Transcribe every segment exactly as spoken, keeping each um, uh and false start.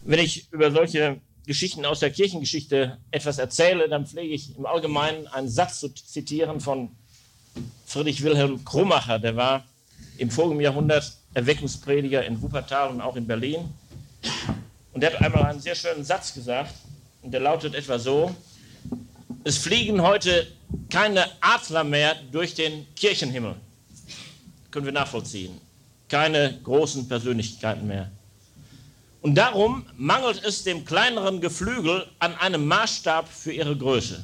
Wenn ich über solche Geschichten aus der Kirchengeschichte etwas erzähle, dann pflege ich im Allgemeinen einen Satz zu zitieren von Friedrich Wilhelm Krummacher. Der war im vorigen Jahrhundert Erweckungsprediger in Wuppertal und auch in Berlin. Und der hat einmal einen sehr schönen Satz gesagt, und der lautet etwa so: Es fliegen heute keine Adler mehr durch den Kirchenhimmel. Können wir nachvollziehen. Keine großen Persönlichkeiten mehr. Und darum mangelt es dem kleineren Geflügel an einem Maßstab für ihre Größe.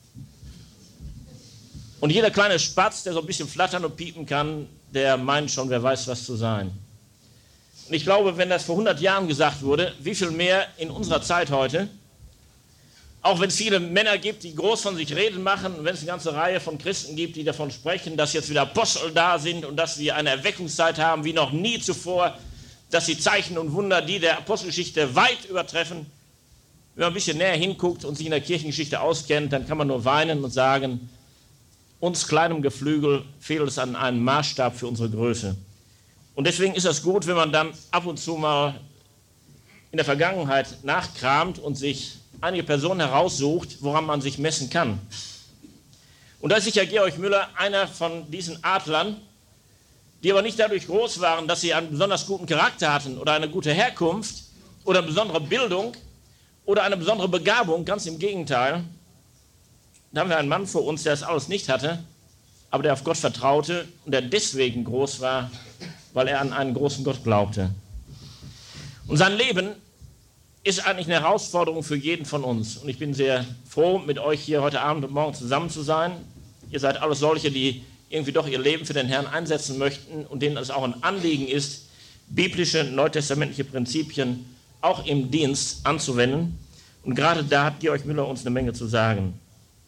Und jeder kleine Spatz, der so ein bisschen flattern und piepen kann, der meint schon, wer weiß was zu sein. Und ich glaube, wenn das vor hundert Jahren gesagt wurde, wie viel mehr in unserer Zeit heute, auch wenn es viele Männer gibt, die groß von sich reden machen, und wenn es eine ganze Reihe von Christen gibt, die davon sprechen, dass jetzt wieder Apostel da sind und dass wir eine Erweckungszeit haben wie noch nie zuvor, dass die Zeichen und Wunder, die der Apostelgeschichte weit übertreffen. Wenn man ein bisschen näher hinguckt und sich in der Kirchengeschichte auskennt, dann kann man nur weinen und sagen, uns kleinem Geflügel fehlt es an einem Maßstab für unsere Größe. Und deswegen ist es gut, wenn man dann ab und zu mal in der Vergangenheit nachkramt und sich einige Personen heraussucht, woran man sich messen kann. Und da ist sicher Georg Müller einer von diesen Adlern, die aber nicht dadurch groß waren, dass sie einen besonders guten Charakter hatten oder eine gute Herkunft oder eine besondere Bildung oder eine besondere Begabung, ganz im Gegenteil. Da haben wir einen Mann vor uns, der das alles nicht hatte, aber der auf Gott vertraute und der deswegen groß war, weil er an einen großen Gott glaubte. Und sein Leben ist eigentlich eine Herausforderung für jeden von uns. Und ich bin sehr froh, mit euch hier heute Abend und morgen zusammen zu sein. Ihr seid alles solche, die irgendwie doch ihr Leben für den Herrn einsetzen möchten und denen es auch ein Anliegen ist, biblische, neutestamentliche Prinzipien auch im Dienst anzuwenden. Und gerade da hat Georg Müller uns eine Menge zu sagen.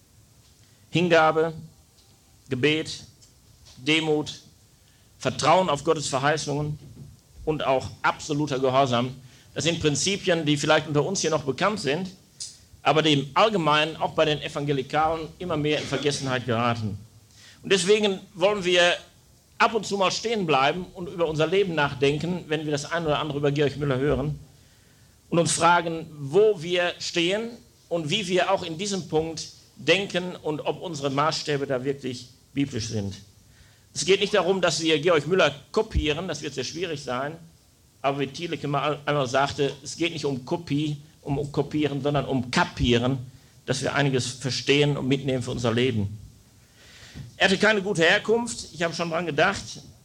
Hingabe, Gebet, Demut, Vertrauen auf Gottes Verheißungen und auch absoluter Gehorsam. Das sind Prinzipien, die vielleicht unter uns hier noch bekannt sind, aber die im Allgemeinen auch bei den Evangelikalen immer mehr in Vergessenheit geraten. Und deswegen wollen wir ab und zu mal stehen bleiben und über unser Leben nachdenken, wenn wir das eine oder andere über Georg Müller hören und uns fragen, wo wir stehen und wie wir auch in diesem Punkt denken und ob unsere Maßstäbe da wirklich biblisch sind. Es geht nicht darum, dass wir Georg Müller kopieren, das wird sehr schwierig sein, aber wie Thielicke mal einmal sagte, es geht nicht um Kopie, um Kopieren, sondern um Kapieren, dass wir einiges verstehen und mitnehmen für unser Leben. Er hatte keine gute Herkunft, ich habe schon dran gedacht.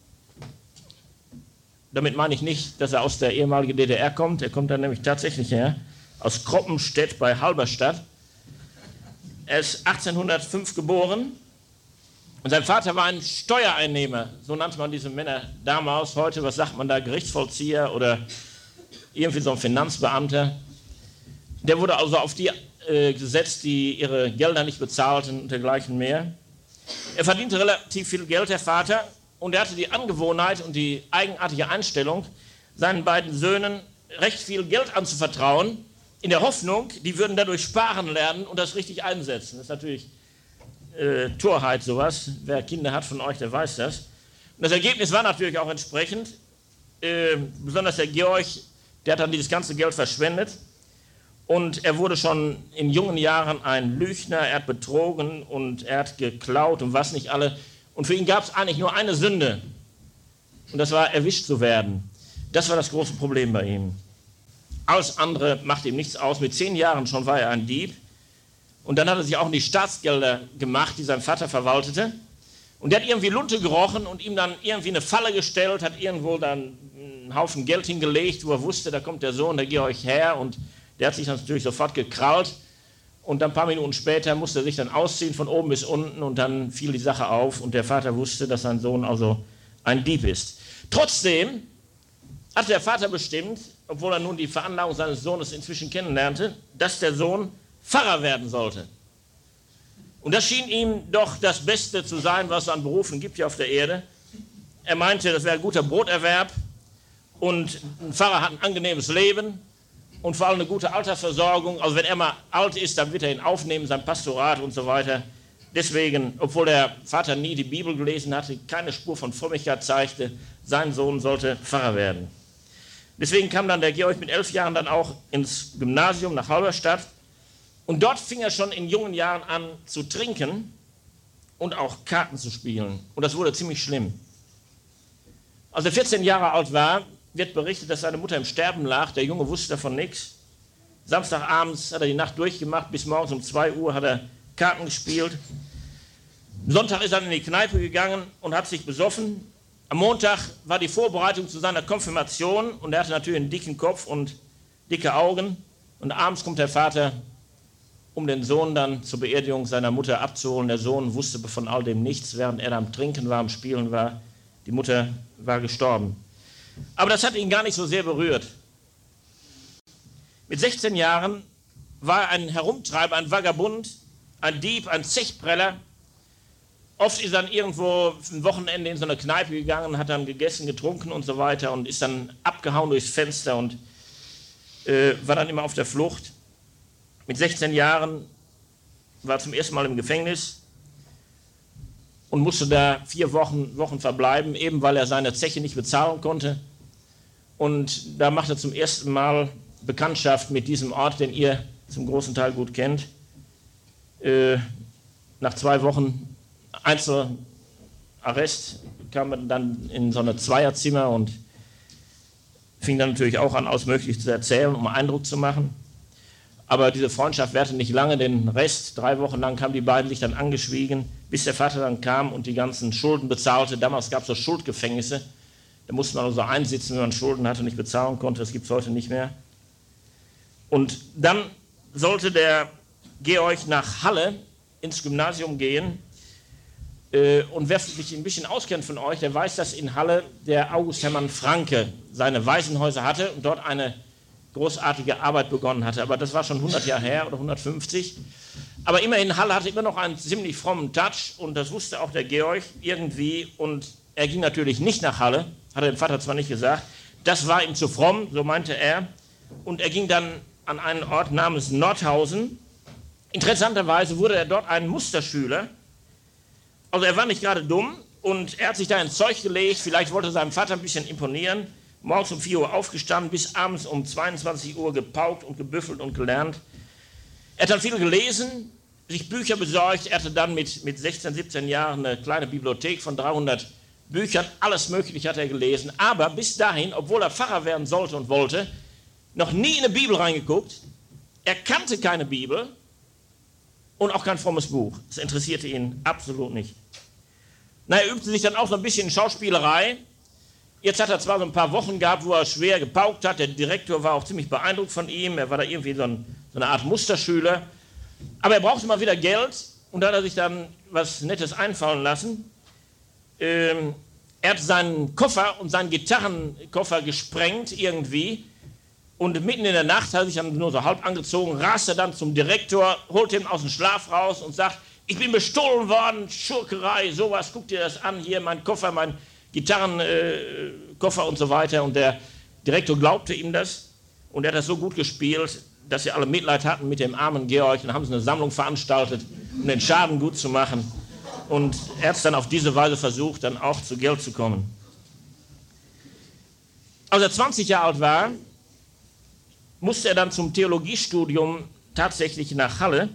Damit meine ich nicht, dass er aus der ehemaligen D D R kommt, er kommt dann nämlich tatsächlich her, aus Kroppenstedt bei Halberstadt. Er ist achtzehnhundertfünf geboren und sein Vater war ein Steuereinnehmer, so nannte man diese Männer damals. Heute, was sagt man da, Gerichtsvollzieher oder irgendwie so ein Finanzbeamter. Der wurde also auf die äh, gesetzt, die ihre Gelder nicht bezahlten und dergleichen mehr. Er verdiente relativ viel Geld, der Vater, und er hatte die Angewohnheit und die eigenartige Einstellung, seinen beiden Söhnen recht viel Geld anzuvertrauen, in der Hoffnung, die würden dadurch sparen lernen und das richtig einsetzen. Das ist natürlich äh, Torheit, sowas. Wer Kinder hat von euch, der weiß das. Und das Ergebnis war natürlich auch entsprechend. Äh, besonders der Georg, der hat dann dieses ganze Geld verschwendet. Und er wurde schon in jungen Jahren ein Lügner, er hat betrogen und er hat geklaut und was nicht alle. Und für ihn gab es eigentlich nur eine Sünde. Und das war, erwischt zu werden. Das war das große Problem bei ihm. Alles andere machte ihm nichts aus. Mit zehn Jahren schon war er ein Dieb. Und dann hat er sich auch in die Staatsgelder gemacht, die sein Vater verwaltete. Und der hat irgendwie Lunte gerochen und ihm dann irgendwie eine Falle gestellt, hat irgendwo dann einen Haufen Geld hingelegt, wo er wusste, da kommt der Sohn, der Georg her, und der hat sich natürlich sofort gekrallt. Und dann ein paar Minuten später musste er sich dann ausziehen von oben bis unten und dann fiel die Sache auf und der Vater wusste, dass sein Sohn also ein Dieb ist. Trotzdem hat der Vater bestimmt, obwohl er nun die Veranlagung seines Sohnes inzwischen kennenlernte, dass der Sohn Pfarrer werden sollte. Und das schien ihm doch das Beste zu sein, was es an Berufen gibt hier auf der Erde. Er meinte, das wäre ein guter Broterwerb und ein Pfarrer hat ein angenehmes Leben und vor allem eine gute Altersversorgung. Also wenn er mal alt ist, dann wird er ihn aufnehmen, sein Pastorat und so weiter. Deswegen, obwohl der Vater nie die Bibel gelesen hatte, keine Spur von Frömmigkeit zeigte, sein Sohn sollte Pfarrer werden. Deswegen kam dann der Georg mit elf Jahren dann auch ins Gymnasium nach Halberstadt. Und dort fing er schon in jungen Jahren an zu trinken und auch Karten zu spielen. Und das wurde ziemlich schlimm. Als er vierzehn Jahre alt war, wird berichtet, dass seine Mutter im Sterben lag. Der Junge wusste davon nichts. Samstagabends hat er die Nacht durchgemacht, bis morgens um zwei Uhr hat er Karten gespielt. Am Sonntag ist er in die Kneipe gegangen und hat sich besoffen. Am Montag war die Vorbereitung zu seiner Konfirmation und er hatte natürlich einen dicken Kopf und dicke Augen. Und abends kommt der Vater, um den Sohn dann zur Beerdigung seiner Mutter abzuholen. Der Sohn wusste von all dem nichts, während er am Trinken war, am Spielen war. Die Mutter war gestorben. Aber das hat ihn gar nicht so sehr berührt. Mit sechzehn Jahren war er ein Herumtreiber, ein Vagabund, ein Dieb, ein Zechpreller. Oft ist er dann irgendwo ein Wochenende in so eine Kneipe gegangen, hat dann gegessen, getrunken und so weiter und ist dann abgehauen durchs Fenster und äh, war dann immer auf der Flucht. Mit sechzehn Jahren war er zum ersten Mal im Gefängnis und musste da vier Wochen, Wochen verbleiben, eben weil er seine Zeche nicht bezahlen konnte. Und da macht er zum ersten Mal Bekanntschaft mit diesem Ort, den ihr zum großen Teil gut kennt. Äh, nach zwei Wochen Einzelarrest kam er dann in so ein Zweierzimmer und fing dann natürlich auch an, alles Mögliche zu erzählen, um Eindruck zu machen. Aber diese Freundschaft währte nicht lange, den Rest, drei Wochen lang haben die beiden sich dann angeschwiegen, bis der Vater dann kam und die ganzen Schulden bezahlte. Damals gab es so Schuldgefängnisse, da musste man also einsitzen, wenn man Schulden hatte und nicht bezahlen konnte, das gibt es heute nicht mehr. Und dann sollte der Georg nach Halle ins Gymnasium gehen. Und wer sich ein bisschen auskennt von euch, der weiß, dass in Halle der August Hermann Francke seine Waisenhäuser hatte und dort eine großartige Arbeit begonnen hatte. Aber das war schon hundert Jahre her oder hundertfünfzig. Aber immerhin, Halle hatte immer noch einen ziemlich frommen Touch und das wusste auch der Georg irgendwie. Und er ging natürlich nicht nach Halle, hat er dem Vater zwar nicht gesagt. Das war ihm zu fromm, so meinte er. Und er ging dann an einen Ort namens Nordhausen. Interessanterweise wurde er dort ein Musterschüler. Also er war nicht gerade dumm und er hat sich da ins Zeug gelegt, vielleicht wollte er seinem Vater ein bisschen imponieren, morgens um vier Uhr aufgestanden, bis abends um zweiundzwanzig Uhr gepaukt und gebüffelt und gelernt. Er hat dann viel gelesen, sich Bücher besorgt, er hatte dann mit, mit sechzehn, siebzehn Jahren eine kleine Bibliothek von dreihundert Büchern, alles Mögliche hat er gelesen, aber bis dahin, obwohl er Pfarrer werden sollte und wollte, noch nie in eine Bibel reingeguckt, er kannte keine Bibel, und auch kein frommes Buch. Das interessierte ihn absolut nicht. Na, er übte sich dann auch so ein bisschen in Schauspielerei. Jetzt hat er zwar so ein paar Wochen gehabt, wo er schwer gepaukt hat. Der Direktor war auch ziemlich beeindruckt von ihm. Er war da irgendwie so, ein, so eine Art Musterschüler. Aber er brauchte mal wieder Geld. Und da hat er sich dann was Nettes einfallen lassen. Ähm, er hat seinen Koffer und seinen Gitarrenkoffer gesprengt irgendwie. Und mitten in der Nacht hat er sich dann nur so halb angezogen, raste dann zum Direktor, holte ihn aus dem Schlaf raus und sagt, ich bin bestohlen worden, Schurkerei, sowas, guck dir das an, hier mein Koffer, mein Gitarrenkoffer äh, und so weiter. Und der Direktor glaubte ihm das und er hat das so gut gespielt, dass sie alle Mitleid hatten mit dem armen Georg. Dann haben sie eine Sammlung veranstaltet, um den Schaden gut zu machen. Und er hat es dann auf diese Weise versucht, dann auch zu Geld zu kommen. Als er zwanzig Jahre alt war, musste er dann zum Theologiestudium tatsächlich nach Halle.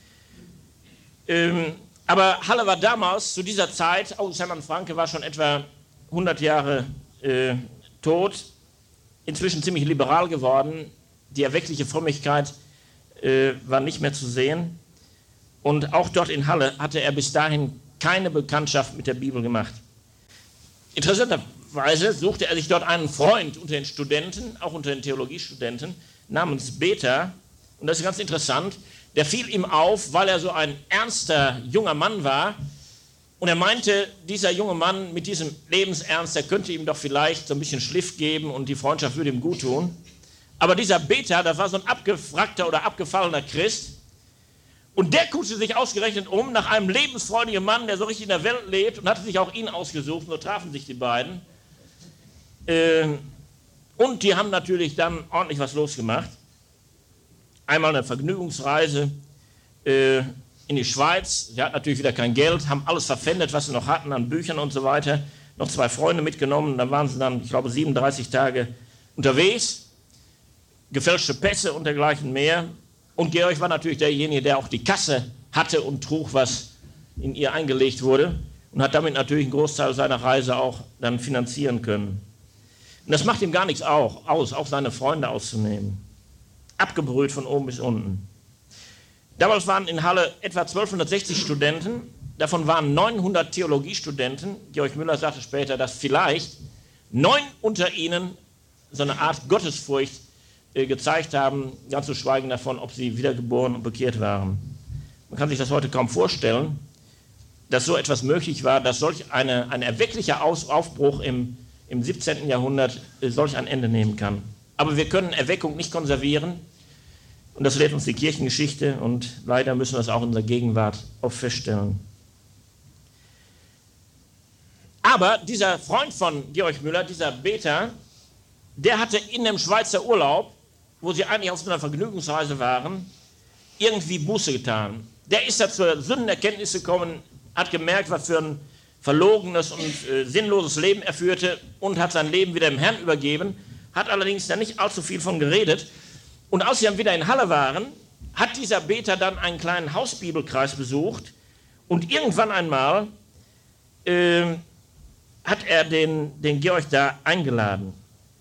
Ähm, aber Halle war damals, zu dieser Zeit, August Hermann Francke war schon etwa hundert Jahre äh, tot, inzwischen ziemlich liberal geworden. Die erweckliche Frömmigkeit äh, war nicht mehr zu sehen. Und auch dort in Halle hatte er bis dahin keine Bekanntschaft mit der Bibel gemacht. Interessanterweise suchte er sich dort einen Freund unter den Studenten, auch unter den Theologiestudenten, namens Beta. Und das ist ganz interessant. Der fiel ihm auf, weil er so ein ernster junger Mann war. Und er meinte, dieser junge Mann mit diesem Lebensernst, der könnte ihm doch vielleicht so ein bisschen Schliff geben und die Freundschaft würde ihm gut tun. Aber dieser Beta, das war so ein abgefrackter oder abgefallener Christ. Und der guckte sich ausgerechnet um nach einem lebensfreudigen Mann, der so richtig in der Welt lebt und hatte sich auch ihn ausgesucht. Und so trafen sich die beiden. Und die haben natürlich dann ordentlich was losgemacht. Einmal eine Vergnügungsreise in die Schweiz. Sie hatten natürlich wieder kein Geld, haben alles verpfändet, was sie noch hatten an Büchern und so weiter. Noch zwei Freunde mitgenommen. Dann waren sie dann, ich glaube, siebenunddreißig Tage unterwegs, gefälschte Pässe und dergleichen mehr. Und Georg war natürlich derjenige, der auch die Kasse hatte und trug, was in ihr eingelegt wurde und hat damit natürlich einen Großteil seiner Reise auch dann finanzieren können. Und das macht ihm gar nichts auch, aus, auch seine Freunde auszunehmen. Abgebrüht von oben bis unten. Damals waren in Halle etwa zwölfhundertsechzig Studenten, davon waren neunhundert Theologiestudenten. Georg Müller sagte später, dass vielleicht neun unter ihnen so eine Art Gottesfurcht äh, gezeigt haben, ganz zu schweigen davon, ob sie wiedergeboren und bekehrt waren. Man kann sich das heute kaum vorstellen, dass so etwas möglich war, dass solch eine, ein erwecklicher Aus, Aufbruch im, im siebzehnten Jahrhundert äh, solch ein Ende nehmen kann. Aber wir können Erweckung nicht konservieren und das lehrt uns die Kirchengeschichte und leider müssen wir es auch in unserer Gegenwart oft feststellen. Aber dieser Freund von Georg Müller, dieser Beter, der hatte in dem Schweizer Urlaub, wo sie eigentlich auf so einer Vergnügungsreise waren, irgendwie Buße getan. Der ist da zur Sündenerkenntnis gekommen, hat gemerkt, was für ein verlogenes und äh, sinnloses Leben er führte und hat sein Leben wieder dem Herrn übergeben, hat allerdings da nicht allzu viel von geredet. Und als sie dann wieder in Halle waren, hat dieser Beter dann einen kleinen Hausbibelkreis besucht und irgendwann einmal äh, hat er den, den Georg da eingeladen.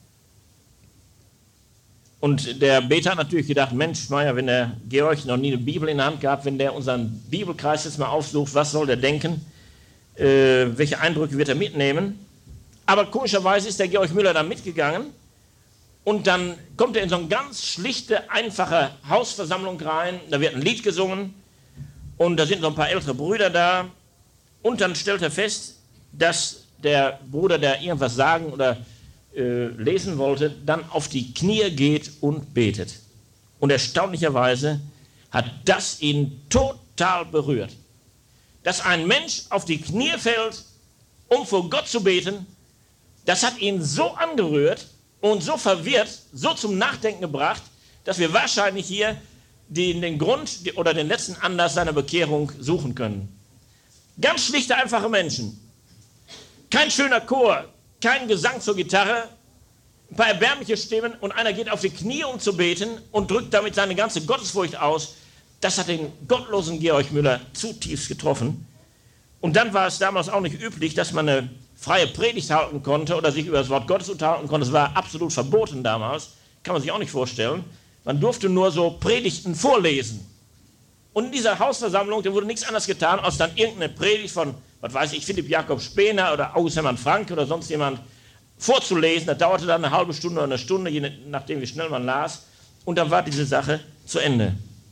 Und der Beter hat natürlich gedacht, Mensch, Meier, wenn der Georg noch nie eine Bibel in der Hand gehabt, wenn der unseren Bibelkreis jetzt mal aufsucht, was soll der denken? Äh, welche Eindrücke wird er mitnehmen? Aber komischerweise ist der Georg Müller da mitgegangen und dann kommt er in so eine ganz schlichte, einfache Hausversammlung rein, da wird ein Lied gesungen und da sind so ein paar ältere Brüder da und dann stellt er fest, dass der Bruder, der irgendwas sagen oder äh, lesen wollte, dann auf die Knie geht und betet. Und erstaunlicherweise hat das ihn total berührt. Dass ein Mensch auf die Knie fällt, um vor Gott zu beten, das hat ihn so angerührt und so verwirrt, so zum Nachdenken gebracht, dass wir wahrscheinlich hier den, den Grund oder den letzten Anlass seiner Bekehrung suchen können. Ganz schlichte, einfache Menschen. Kein schöner Chor, kein Gesang zur Gitarre, ein paar erbärmliche Stimmen und einer geht auf die Knie, um zu beten und drückt damit seine ganze Gottesfurcht aus. Das hat den gottlosen Georg Müller zutiefst getroffen. Und dann war es damals auch nicht üblich, dass man eine freie Predigt halten konnte oder sich über das Wort Gottes unterhalten konnte. Es war absolut verboten damals, kann man sich auch nicht vorstellen. Man durfte nur so Predigten vorlesen. Und in dieser Hausversammlung, da wurde nichts anderes getan, als dann irgendeine Predigt von, was weiß ich, Philipp Jakob Spener oder August Hermann Franke oder sonst jemand vorzulesen. Das dauerte dann eine halbe Stunde oder eine Stunde, je nachdem wie schnell man las. Und dann war diese Sache zu Ende.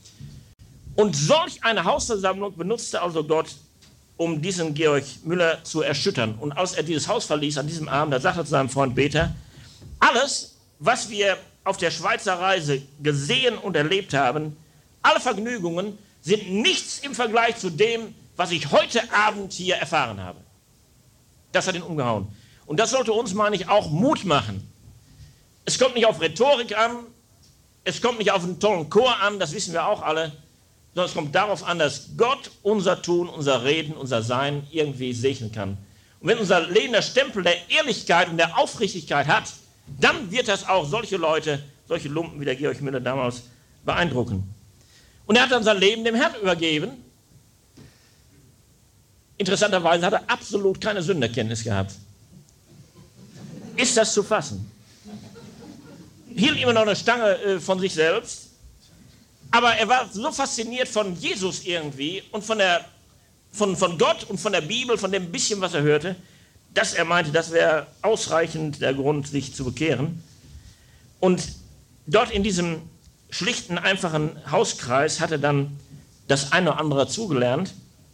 Und solch eine Hausversammlung benutzte also Gott, um diesen Georg Müller zu erschüttern. Und als er dieses Haus verließ an diesem Abend, da sagte er zu seinem Freund Beter, alles, was wir auf der Schweizer Reise gesehen und erlebt haben, alle Vergnügungen, sind nichts im Vergleich zu dem, was ich heute Abend hier erfahren habe. Das hat ihn umgehauen. Und das sollte uns, meine ich, auch Mut machen. Es kommt nicht auf Rhetorik an, es kommt nicht auf einen tollen Chor an, das wissen wir auch alle, sondern es kommt darauf an, dass Gott unser Tun, unser Reden, unser Sein irgendwie segnen kann. Und wenn unser Leben der Stempel der Ehrlichkeit und der Aufrichtigkeit hat, dann wird das auch solche Leute, solche Lumpen wie der Georg Müller damals beeindrucken. Und er hat dann sein Leben dem Herrn übergeben. Interessanterweise hat er absolut keine Sünderkenntnis gehabt. Ist das zu fassen? Hielt immer noch eine Stange äh, von sich selbst, aber er war so fasziniert von Jesus irgendwie und von, der, von, von Gott und von der Bibel, von dem bisschen, was er hörte, dass er meinte, das wäre ausreichend der Grund, sich zu bekehren. Und dort in diesem schlichten, einfachen Hauskreis hat er dann das eine oder andere dazugelernt.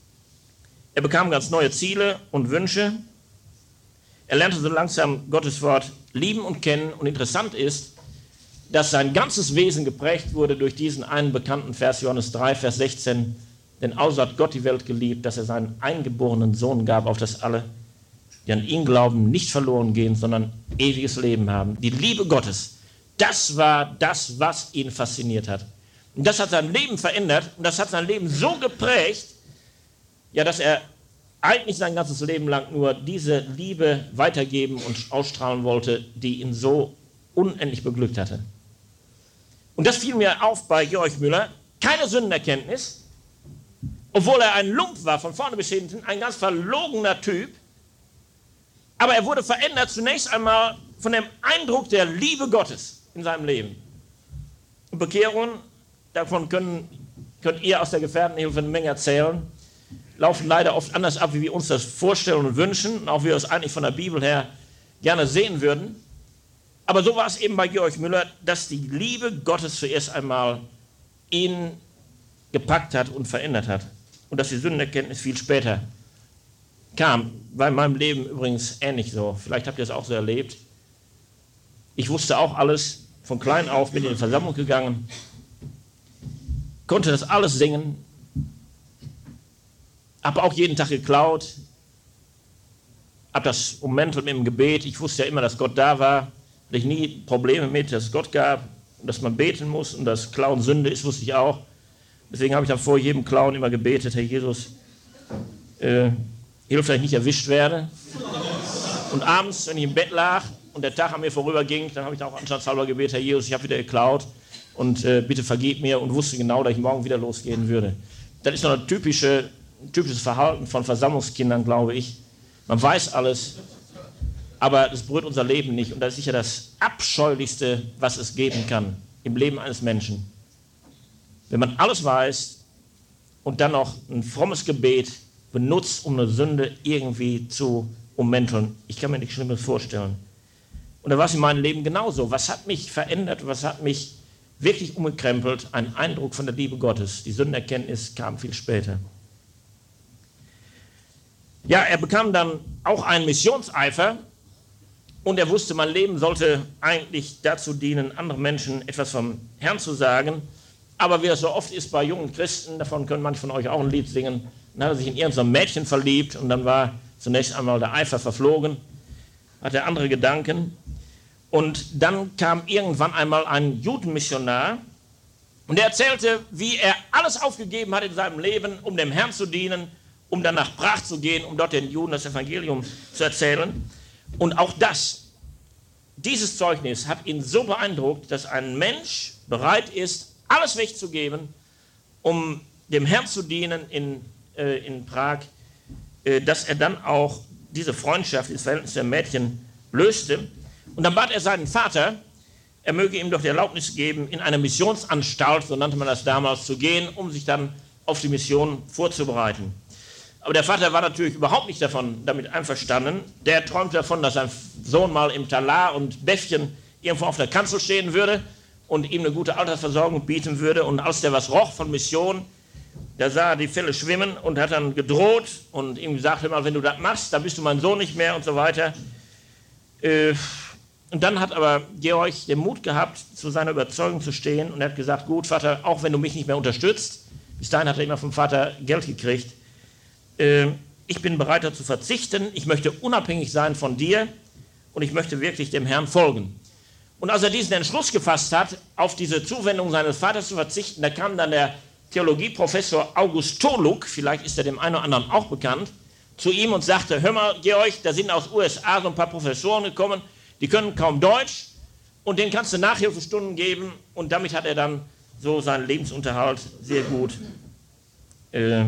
Er bekam ganz neue Ziele und Wünsche. Er lernte so langsam Gottes Wort lieben und kennen. Und interessant ist, dass sein ganzes Wesen geprägt wurde durch diesen einen bekannten Vers, Johannes drei, Vers sechzehn. Denn außer hat Gott die Welt geliebt, dass er seinen eingeborenen Sohn gab, auf das alle, die an ihn glauben, nicht verloren gehen, sondern ewiges Leben haben. Die Liebe Gottes, das war das, was ihn fasziniert hat. Und das hat sein Leben verändert und das hat sein Leben so geprägt, ja, dass er eigentlich sein ganzes Leben lang nur diese Liebe weitergeben und ausstrahlen wollte, die ihn so unendlich beglückt hatte. Und das fiel mir auf bei Georg Müller. Keine Sündenerkenntnis, obwohl er ein Lump war, von vorne bis hinten, ein ganz verlogener Typ. Aber er wurde verändert zunächst einmal von dem Eindruck der Liebe Gottes in seinem Leben. Und Bekehrungen, davon können, könnt ihr aus der Gefährtenhilfe eine Menge erzählen, laufen leider oft anders ab, wie wir uns das vorstellen und wünschen, und auch wie wir es eigentlich von der Bibel her gerne sehen würden. Aber so war es eben bei Georg Müller, dass die Liebe Gottes zuerst einmal ihn gepackt hat und verändert hat. Und dass die Sündenerkenntnis viel später kam. War in meinem Leben übrigens ähnlich so. Vielleicht habt ihr es auch so erlebt. Ich wusste auch alles, von klein auf, bin in die Versammlung gegangen, konnte das alles singen, habe auch jeden Tag geklaut, habe das ummäntelt mit dem Gebet. Ich wusste ja immer, dass Gott da war. Hatte ich nie Probleme mit, dass es Gott gab und dass man beten muss und dass Klauen Sünde ist, wusste ich auch. Deswegen habe ich dann vor jedem Klauen immer gebetet: Herr Jesus, äh, hilf, dass ich nicht erwischt werde. Und abends, wenn ich im Bett lag und der Tag an mir vorüberging, dann habe ich dann auch anstandshalber gebetet: Herr Jesus, ich habe wieder geklaut und äh, bitte vergib mir, und wusste genau, dass ich morgen wieder losgehen würde. Das ist noch ein typische, typisches Verhalten von Versammlungskindern, glaube ich. Man weiß alles, aber das berührt unser Leben nicht. Und das ist sicher das Abscheulichste, was es geben kann im Leben eines Menschen. Wenn man alles weiß und dann noch ein frommes Gebet benutzt, um eine Sünde irgendwie zu ummänteln. Ich kann mir nichts Schlimmes vorstellen. Und da war es in meinem Leben genauso. Was hat mich verändert, was hat mich wirklich umgekrempelt? Ein Eindruck von der Liebe Gottes. Die Sündenerkenntnis kam viel später. Ja, er bekam dann auch einen Missionseifer und er wusste, mein Leben sollte eigentlich dazu dienen, anderen Menschen etwas vom Herrn zu sagen. Aber wie das so oft ist bei jungen Christen, davon können manche von euch auch ein Lied singen, dann hat er sich in irgendein Mädchen verliebt und dann war zunächst einmal der Eifer verflogen, hatte andere Gedanken. Und dann kam irgendwann einmal ein Judenmissionar und der erzählte, wie er alles aufgegeben hat in seinem Leben, um dem Herrn zu dienen, um dann nach Prag zu gehen, um dort den Juden das Evangelium zu erzählen. Und auch das, dieses Zeugnis hat ihn so beeindruckt, dass ein Mensch bereit ist, alles wegzugeben, um dem Herrn zu dienen in, äh, in Prag, äh, dass er dann auch diese Freundschaft, dieses Verhältnis der Mädchen löste. Und dann bat er seinen Vater, er möge ihm doch die Erlaubnis geben, in eine Missionsanstalt, so nannte man das damals, zu gehen, um sich dann auf die Mission vorzubereiten. Aber der Vater war natürlich überhaupt nicht davon, damit einverstanden. Der träumte davon, dass sein Sohn mal im Talar und Bäffchen irgendwo auf der Kanzel stehen würde und ihm eine gute Altersversorgung bieten würde. Und als der was roch von Mission, da sah er die Fälle schwimmen und hat dann gedroht und ihm gesagt: Hör mal, wenn du das machst, dann bist du mein Sohn nicht mehr und so weiter. Und dann hat aber Georg den Mut gehabt, zu seiner Überzeugung zu stehen, und er hat gesagt: Gut, Vater, auch wenn du mich nicht mehr unterstützt, bis dahin hat er immer vom Vater Geld gekriegt, ich bin bereit, dazu zu verzichten, ich möchte unabhängig sein von dir und ich möchte wirklich dem Herrn folgen. Und als er diesen Entschluss gefasst hat, auf diese Zuwendung seines Vaters zu verzichten, da kam dann der Theologieprofessor August Toluk, vielleicht ist er dem einen oder anderen auch bekannt, zu ihm und sagte: Hör mal, Georg, da sind aus U S A so ein paar Professoren gekommen, die können kaum Deutsch und denen kannst du Nachhilfestunden geben. Und damit hat er dann so seinen Lebensunterhalt sehr gut äh,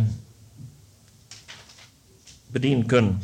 bedienen können.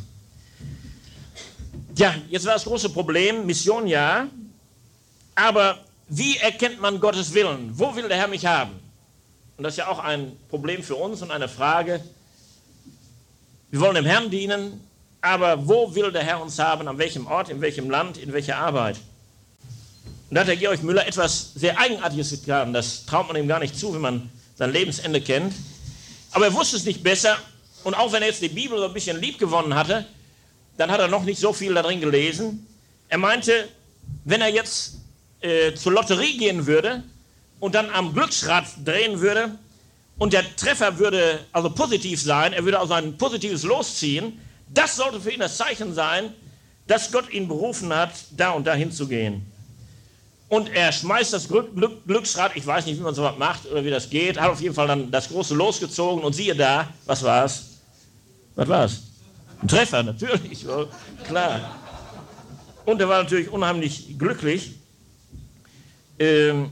Ja, jetzt war das große Problem, Mission ja, aber wie erkennt man Gottes Willen? Wo will der Herr mich haben? Und das ist ja auch ein Problem für uns und eine Frage. Wir wollen dem Herrn dienen, aber wo will der Herr uns haben? An welchem Ort, in welchem Land, in welcher Arbeit? Und da hat der Georg Müller etwas sehr Eigenartiges getan. Das traut man ihm gar nicht zu, wenn man sein Lebensende kennt. Aber er wusste es nicht besser. Und auch wenn er jetzt die Bibel so ein bisschen lieb gewonnen hatte, dann hat er noch nicht so viel darin gelesen. Er meinte, wenn er jetzt äh, zur Lotterie gehen würde und dann am Glücksrad drehen würde und der Treffer würde also positiv sein, er würde also ein positives Los ziehen, das sollte für ihn das Zeichen sein, dass Gott ihn berufen hat, da und da hinzugehen. Und er schmeißt das Glück, Glück, Glücksrad, ich weiß nicht, wie man sowas macht oder wie das geht, hat auf jeden Fall dann das große Los gezogen und siehe da, was war es? Was war es? Ein Treffer, natürlich, klar. Und er war natürlich unheimlich glücklich. Ähm,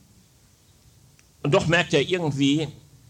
und doch merkt er irgendwie,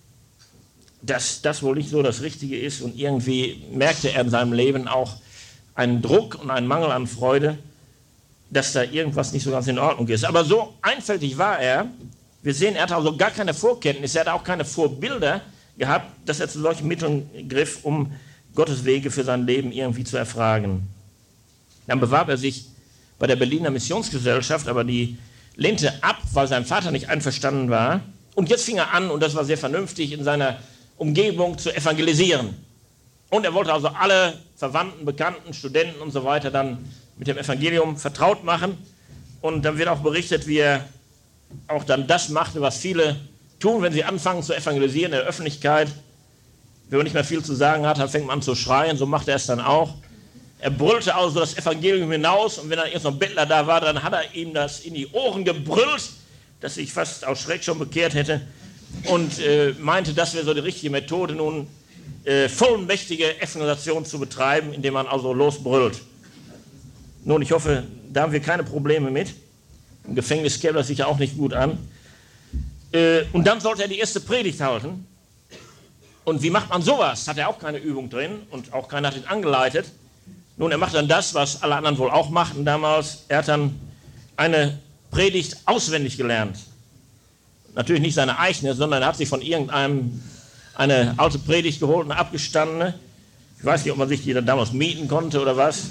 dass das wohl nicht so das Richtige ist, und irgendwie merkte er in seinem Leben auch einen Druck und einen Mangel an Freude, dass da irgendwas nicht so ganz in Ordnung ist. Aber so einfältig war er. Wir sehen, er hatte also gar keine Vorkenntnisse, er hatte auch keine Vorbilder gehabt, dass er zu solchen Mitteln griff, um Gottes Wege für sein Leben irgendwie zu erfragen. Dann bewarb er sich bei der Berliner Missionsgesellschaft, aber die lehnte ab, weil sein Vater nicht einverstanden war. Und jetzt fing er an, und das war sehr vernünftig, in seiner Umgebung zu evangelisieren. Und er wollte also alle Verwandten, Bekannten, Studenten und so weiter dann mit dem Evangelium vertraut machen. Und dann wird auch berichtet, wie er auch dann das machte, was viele tun, wenn sie anfangen zu evangelisieren in der Öffentlichkeit. Wenn man nicht mehr viel zu sagen hat, dann fängt man an zu schreien, so macht er es dann auch. Er brüllte also das Evangelium hinaus, und wenn dann irgend so ein Bettler da war, dann hat er ihm das in die Ohren gebrüllt, dass sich fast aus Schreck schon bekehrt hätte, und äh, meinte, das wäre so die richtige Methode, nun äh, vollmächtige Evangelisation zu betreiben, indem man also losbrüllt. Nun, ich hoffe, da haben wir keine Probleme mit. Im Gefängnis käme das sicher auch nicht gut an. Äh, und dann sollte er die erste Predigt halten. Und wie macht man sowas? Hat er auch keine Übung drin, und auch keiner hat ihn angeleitet. Nun, er macht dann das, was alle anderen wohl auch machten damals. Er hat dann eine Predigt auswendig gelernt. Natürlich nicht seine eigene, sondern er hat sich von irgendeinem eine alte Predigt geholt, eine abgestandene. Ich weiß nicht, ob man sich die dann damals mieten konnte oder was.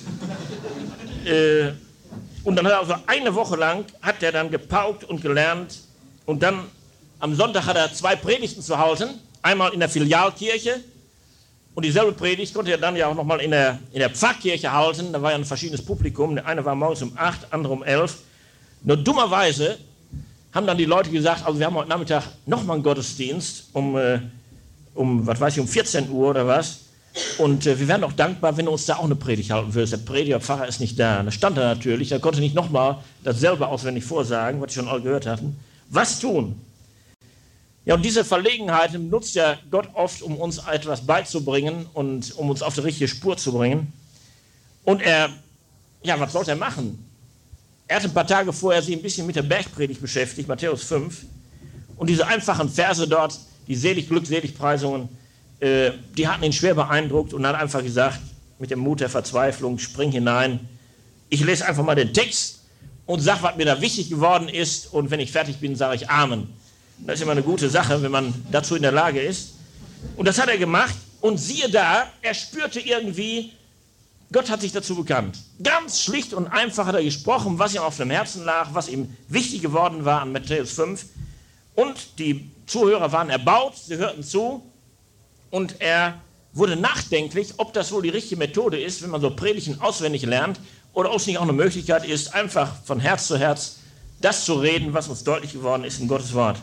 äh, und dann hat er also eine Woche lang, hat er dann gepaukt und gelernt. Und dann am Sonntag hat er zwei Predigten zu halten. Einmal in der Filialkirche. Und dieselbe Predigt konnte er dann ja auch nochmal in der, in der Pfarrkirche halten. Da war ja ein verschiedenes Publikum. Der eine war morgens um acht, der andere um elf. Nur dummerweise haben dann die Leute gesagt, also wir haben heute Nachmittag nochmal einen Gottesdienst um, äh, um, was weiß ich, um vierzehn Uhr oder was. Und äh, wir wären auch dankbar, wenn du uns da auch eine Predigt halten würdest. Der Prediger, Pfarrer ist nicht da. Da stand er natürlich, er konnte nicht nochmal dasselbe auswendig vorsagen, was die schon alle gehört hatten. Was tun? Ja, und diese Verlegenheiten nutzt ja Gott oft, um uns etwas beizubringen und um uns auf die richtige Spur zu bringen. Und er, ja, was sollte er machen? Er hatte ein paar Tage vorher sich ein bisschen mit der Bergpredigt beschäftigt, Matthäus fünf. Und diese einfachen Verse dort, die selig, glückselig Preisungen, äh, die hatten ihn schwer beeindruckt, und er hat einfach gesagt, mit dem Mut der Verzweiflung, spring hinein. Ich lese einfach mal den Text und sage, was mir da wichtig geworden ist, und wenn ich fertig bin, sage ich Amen. Das ist immer eine gute Sache, wenn man dazu in der Lage ist. Und das hat er gemacht, und siehe da, er spürte irgendwie, Gott hat sich dazu bekannt. Ganz schlicht und einfach hat er gesprochen, was ihm auf dem Herzen lag, was ihm wichtig geworden war an Matthäus fünf. Und die Zuhörer waren erbaut, sie hörten zu, und er wurde nachdenklich, ob das wohl die richtige Methode ist, wenn man so Predigten auswendig lernt, oder ob es nicht auch eine Möglichkeit ist, einfach von Herz zu Herz das zu reden, was uns deutlich geworden ist in Gottes Wort.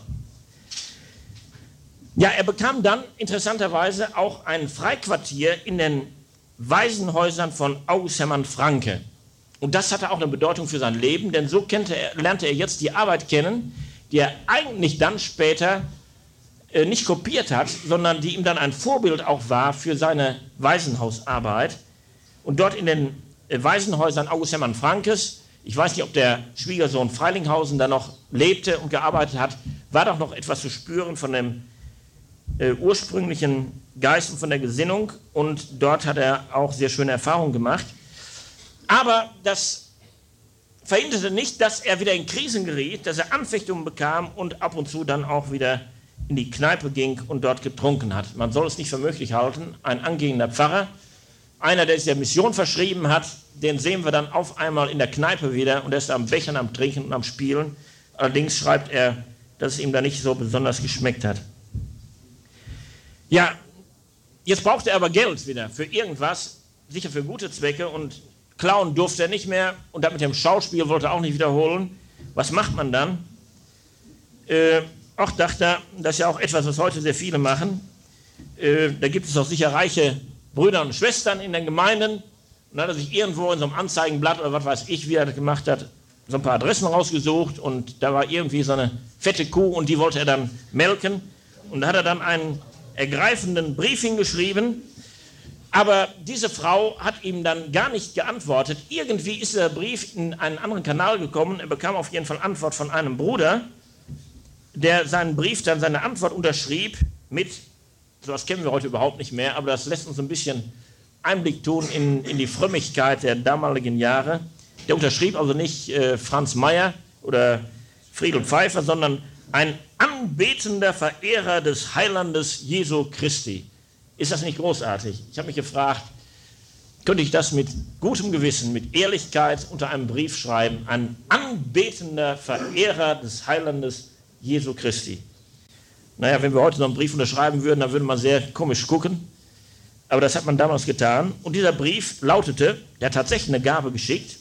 Ja, er bekam dann interessanterweise auch ein Freiquartier in den Waisenhäusern von August Hermann Francke. Und das hatte auch eine Bedeutung für sein Leben, denn so kennte er, lernte er jetzt die Arbeit kennen, die er eigentlich dann später äh, nicht kopiert hat, sondern die ihm dann ein Vorbild auch war für seine Waisenhausarbeit. Und dort in den äh, Waisenhäusern August Hermann Franckes, ich weiß nicht, ob der Schwiegersohn Freilinghausen da noch lebte und gearbeitet hat, war doch noch etwas zu spüren von dem äh, ursprünglichen Geist und von der Gesinnung, und dort hat er auch sehr schöne Erfahrungen gemacht. Aber das verhinderte nicht, dass er wieder in Krisen geriet, dass er Anfechtungen bekam und ab und zu dann auch wieder in die Kneipe ging und dort getrunken hat. Man soll es nicht für möglich halten. Ein angehender Pfarrer, einer, der sich der Mission verschrieben hat, den sehen wir dann auf einmal in der Kneipe wieder, und er ist am Bechern, am Trinken und am Spielen. Allerdings schreibt er, dass es ihm da nicht so besonders geschmeckt hat. Ja, jetzt brauchte er aber Geld wieder für irgendwas, sicher für gute Zwecke, und klauen durfte er nicht mehr, und das mit dem Schauspiel wollte er auch nicht wiederholen. Was macht man dann? Äh, auch dachte er, das ist ja auch etwas, was heute sehr viele machen. Äh, da gibt es auch sicher reiche Brüder und Schwestern in den Gemeinden. Und dann hat er sich irgendwo in so einem Anzeigenblatt oder was weiß ich, wie er das gemacht hat, so ein paar Adressen rausgesucht, und da war irgendwie so eine fette Kuh, und die wollte er dann melken. Und da hat er dann einen ergreifenden Brief hingeschrieben Aber diese Frau hat ihm dann gar nicht geantwortet. Irgendwie ist der Brief in einen anderen Kanal gekommen. Er bekam auf jeden Fall Antwort von einem Bruder, der seinen Brief dann, seine Antwort unterschrieb mit, sowas kennen wir heute überhaupt nicht mehr, aber das lässt uns ein bisschen Einblick tun in, in die Frömmigkeit der damaligen Jahre. Der unterschrieb also nicht äh, Franz Meyer oder Friedel Pfeiffer, sondern ein anbetender Verehrer des Heilandes Jesu Christi. Ist das nicht großartig? Ich habe mich gefragt, könnte ich das mit gutem Gewissen, mit Ehrlichkeit unter einem Brief schreiben? Ein anbetender Verehrer des Heilandes Jesu Christi. Naja, wenn wir heute so einen Brief unterschreiben würden, dann würde man sehr komisch gucken. Aber das hat man damals getan. Und dieser Brief lautete, der hat tatsächlich eine Gabe geschickt: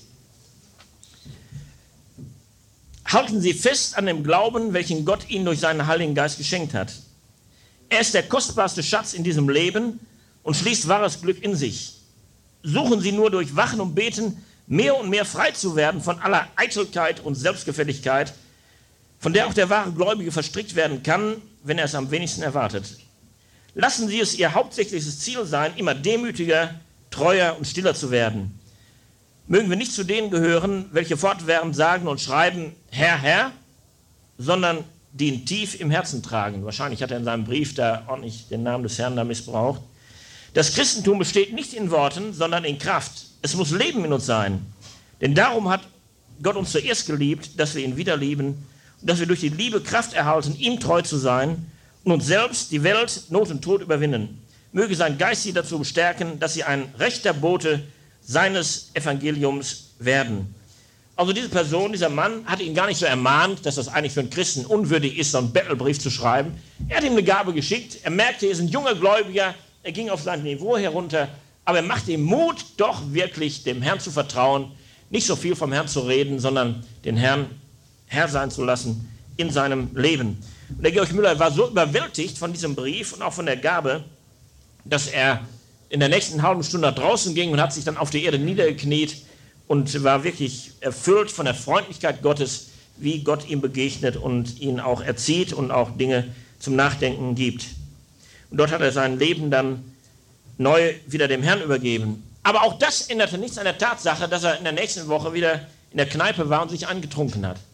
Halten Sie fest an dem Glauben, welchen Gott Ihnen durch seinen Heiligen Geist geschenkt hat. Er ist der kostbarste Schatz in diesem Leben und schließt wahres Glück in sich. Suchen Sie nur durch Wachen und Beten mehr und mehr frei zu werden von aller Eitelkeit und Selbstgefälligkeit, von der auch der wahre Gläubige verstrickt werden kann, wenn er es am wenigsten erwartet. Lassen Sie es Ihr hauptsächliches Ziel sein, immer demütiger, treuer und stiller zu werden. Mögen wir nicht zu denen gehören, welche fortwährend sagen und schreiben, Herr, Herr, sondern die ihn tief im Herzen tragen. Wahrscheinlich hat er in seinem Brief da ordentlich den Namen des Herrn da missbraucht. Das Christentum besteht nicht in Worten, sondern in Kraft. Es muss Leben in uns sein. Denn darum hat Gott uns zuerst geliebt, dass wir ihn wieder lieben und dass wir durch die Liebe Kraft erhalten, ihm treu zu sein und uns selbst, die Welt, Not und Tod überwinden. Möge sein Geist sie dazu bestärken, dass sie ein rechter Bote seines Evangeliums werden. Also diese Person, dieser Mann, hat ihn gar nicht so ermahnt, dass das eigentlich für einen Christen unwürdig ist, so einen Bettelbrief zu schreiben. Er hat ihm eine Gabe geschickt. Er merkte, er ist ein junger Gläubiger. Er ging auf sein Niveau herunter. Aber er machte ihm Mut, doch wirklich dem Herrn zu vertrauen, nicht so viel vom Herrn zu reden, sondern den Herrn Herr sein zu lassen in seinem Leben. Und der Georg Müller war so überwältigt von diesem Brief und auch von der Gabe, dass er in der nächsten halben Stunde nach draußen ging und hat sich dann auf die Erde niedergekniet und war wirklich erfüllt von der Freundlichkeit Gottes, wie Gott ihm begegnet und ihn auch erzieht und auch Dinge zum Nachdenken gibt. Und dort hat er sein Leben dann neu wieder dem Herrn übergeben. Aber auch das änderte nichts an der Tatsache, dass er in der nächsten Woche wieder in der Kneipe war und sich angetrunken hat.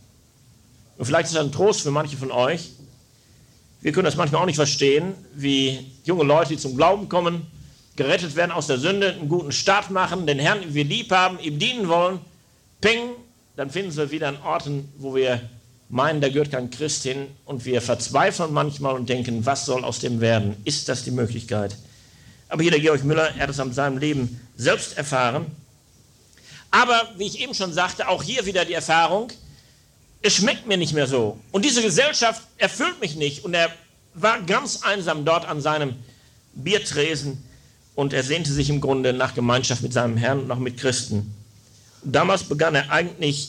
Und vielleicht ist das ein Trost für manche von euch. Wir können das manchmal auch nicht verstehen, wie junge Leute, die zum Glauben kommen, gerettet werden aus der Sünde, einen guten Start machen, den Herrn, den wir lieb haben, ihm dienen wollen, peng, dann finden wir wieder an Orten, wo wir meinen, da gehört kein Christ hin und wir verzweifeln manchmal und denken, was soll aus dem werden? Ist das die Möglichkeit? Aber hier der Georg Müller, er hat es an seinem Leben selbst erfahren. Aber, wie ich eben schon sagte, auch hier wieder die Erfahrung, es schmeckt mir nicht mehr so. Und diese Gesellschaft erfüllt mich nicht. Und er war ganz einsam dort an seinem Biertresen und er sehnte sich im Grunde nach Gemeinschaft mit seinem Herrn und auch mit Christen. Und damals begann er eigentlich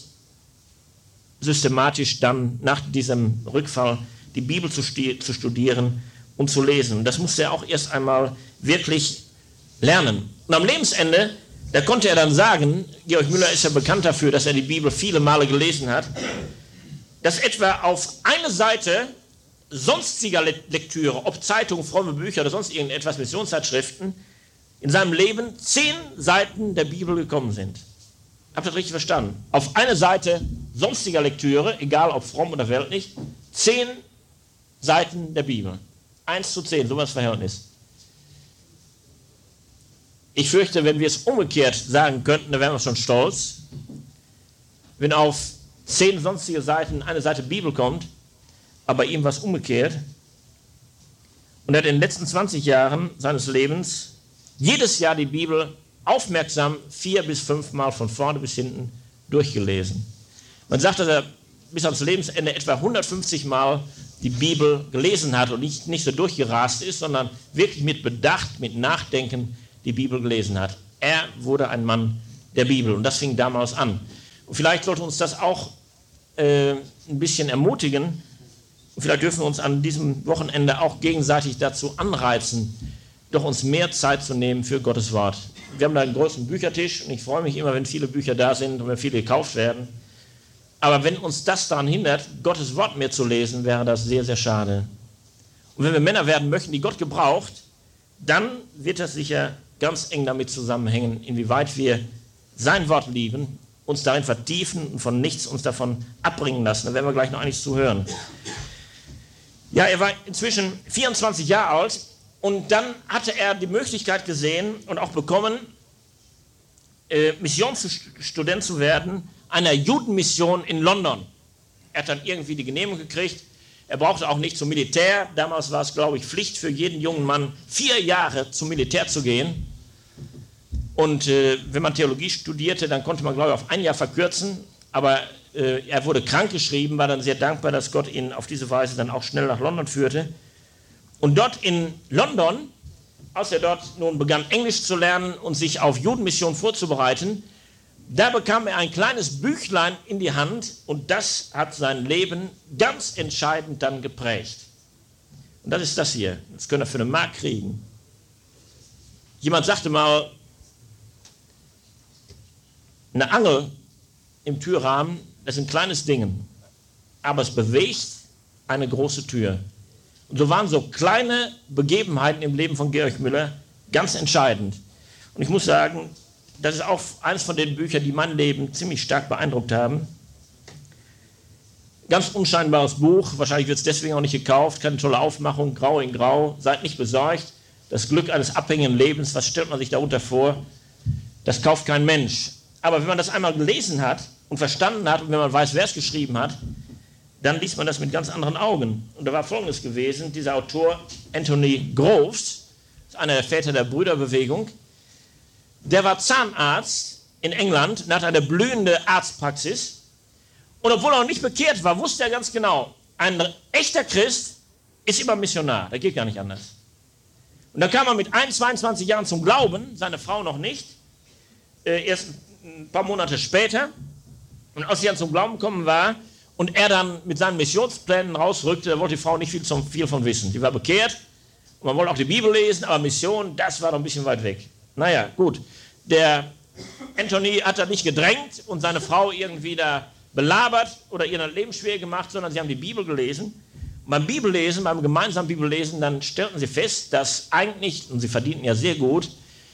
systematisch dann nach diesem Rückfall die Bibel zu, zu studieren und zu lesen. Und das musste er auch erst einmal wirklich lernen. Und am Lebensende, da konnte er dann sagen, Georg Müller ist ja bekannt dafür, dass er die Bibel viele Male gelesen hat, dass etwa auf eine Seite sonstiger Lektüre, ob Zeitungen, fromme Bücher oder sonst irgendetwas, Missionszeitschriften, in seinem Leben zehn Seiten der Bibel gekommen sind. Habt ihr das richtig verstanden? Auf eine Seite sonstiger Lektüre, egal ob fromm oder weltlich, zehn Seiten der Bibel. Eins zu zehn, so war das Verhältnis. Ich fürchte, wenn wir es umgekehrt sagen könnten, dann wären wir schon stolz. Wenn auf zehn sonstige Seiten eine Seite Bibel kommt, aber ihm was umgekehrt. Und er hat in den letzten zwanzig Jahren seines Lebens jedes Jahr die Bibel aufmerksam vier bis fünf Mal von vorne bis hinten durchgelesen. Man sagt, dass er bis ans Lebensende etwa hundertfünfzig Mal die Bibel gelesen hat und nicht, nicht so durchgerast ist, sondern wirklich mit Bedacht, mit Nachdenken die Bibel gelesen hat. Er wurde ein Mann der Bibel und das fing damals an. Und vielleicht sollte uns das auch äh, ein bisschen ermutigen und vielleicht dürfen wir uns an diesem Wochenende auch gegenseitig dazu anreizen, doch uns mehr Zeit zu nehmen für Gottes Wort. Wir haben da einen großen Büchertisch und ich freue mich immer, wenn viele Bücher da sind und wenn viele gekauft werden. Aber wenn uns das daran hindert, Gottes Wort mehr zu lesen, wäre das sehr, sehr schade. Und wenn wir Männer werden möchten, die Gott gebraucht, dann wird das sicher ganz eng damit zusammenhängen, inwieweit wir sein Wort lieben, uns darin vertiefen und von nichts uns davon abbringen lassen. Da werden wir gleich noch einiges zu hören. Ja, er war inzwischen vierundzwanzig Jahre alt und dann hatte er die Möglichkeit gesehen und auch bekommen, äh, Missionsstudent zu werden, einer Judenmission in London. Er hat dann irgendwie die Genehmigung gekriegt. Er brauchte auch nicht zum Militär. Damals war es, glaube ich, Pflicht für jeden jungen Mann, vier Jahre zum Militär zu gehen. Und äh, wenn man Theologie studierte, dann konnte man, glaube ich, auf ein Jahr verkürzen. Aber äh, er wurde krankgeschrieben, war dann sehr dankbar, dass Gott ihn auf diese Weise dann auch schnell nach London führte. Und dort in London, als er dort nun begann, Englisch zu lernen und sich auf Judenmission vorzubereiten, da bekam er ein kleines Büchlein in die Hand und das hat sein Leben ganz entscheidend dann geprägt. Und das ist das hier. Das können wir für eine Mark kriegen. Jemand sagte mal, eine Angel im Türrahmen, das ist ein kleines Ding, aber es bewegt eine große Tür. Und so waren so kleine Begebenheiten im Leben von Georg Müller ganz entscheidend. Und ich muss sagen, das ist auch eines von den Büchern, die mein Leben ziemlich stark beeindruckt haben. Ganz unscheinbares Buch, wahrscheinlich wird es deswegen auch nicht gekauft, keine tolle Aufmachung, grau in grau, seid nicht besorgt. Das Glück eines abhängigen Lebens, was stellt man sich darunter vor? Das kauft kein Mensch. Aber wenn man das einmal gelesen hat und verstanden hat und wenn man weiß, wer es geschrieben hat, dann liest man das mit ganz anderen Augen. Und da war Folgendes gewesen, dieser Autor Anthony Groves, ist einer der Väter der Brüderbewegung, der war Zahnarzt in England und hatte eine blühende Arztpraxis. Und obwohl er noch nicht bekehrt war, wusste er ganz genau, ein echter Christ ist immer Missionar. Das geht gar nicht anders. Und dann kam er mit zweiundzwanzig Jahren zum Glauben, seine Frau noch nicht, äh, erst ein paar Monate später. Und als sie dann zum Glauben gekommen war und er dann mit seinen Missionsplänen rausrückte, da wollte die Frau nicht viel, zum, viel von wissen. Die war bekehrt und man wollte auch die Bibel lesen, aber Mission, das war noch ein bisschen weit weg. Naja, gut. Der Anthony hat da nicht gedrängt und seine Frau irgendwie da belabert oder ihr das Leben schwer gemacht, sondern sie haben die Bibel gelesen. Und beim Bibellesen, beim gemeinsamen Bibellesen, dann stellten sie fest, dass eigentlich, und sie verdienten ja sehr gut,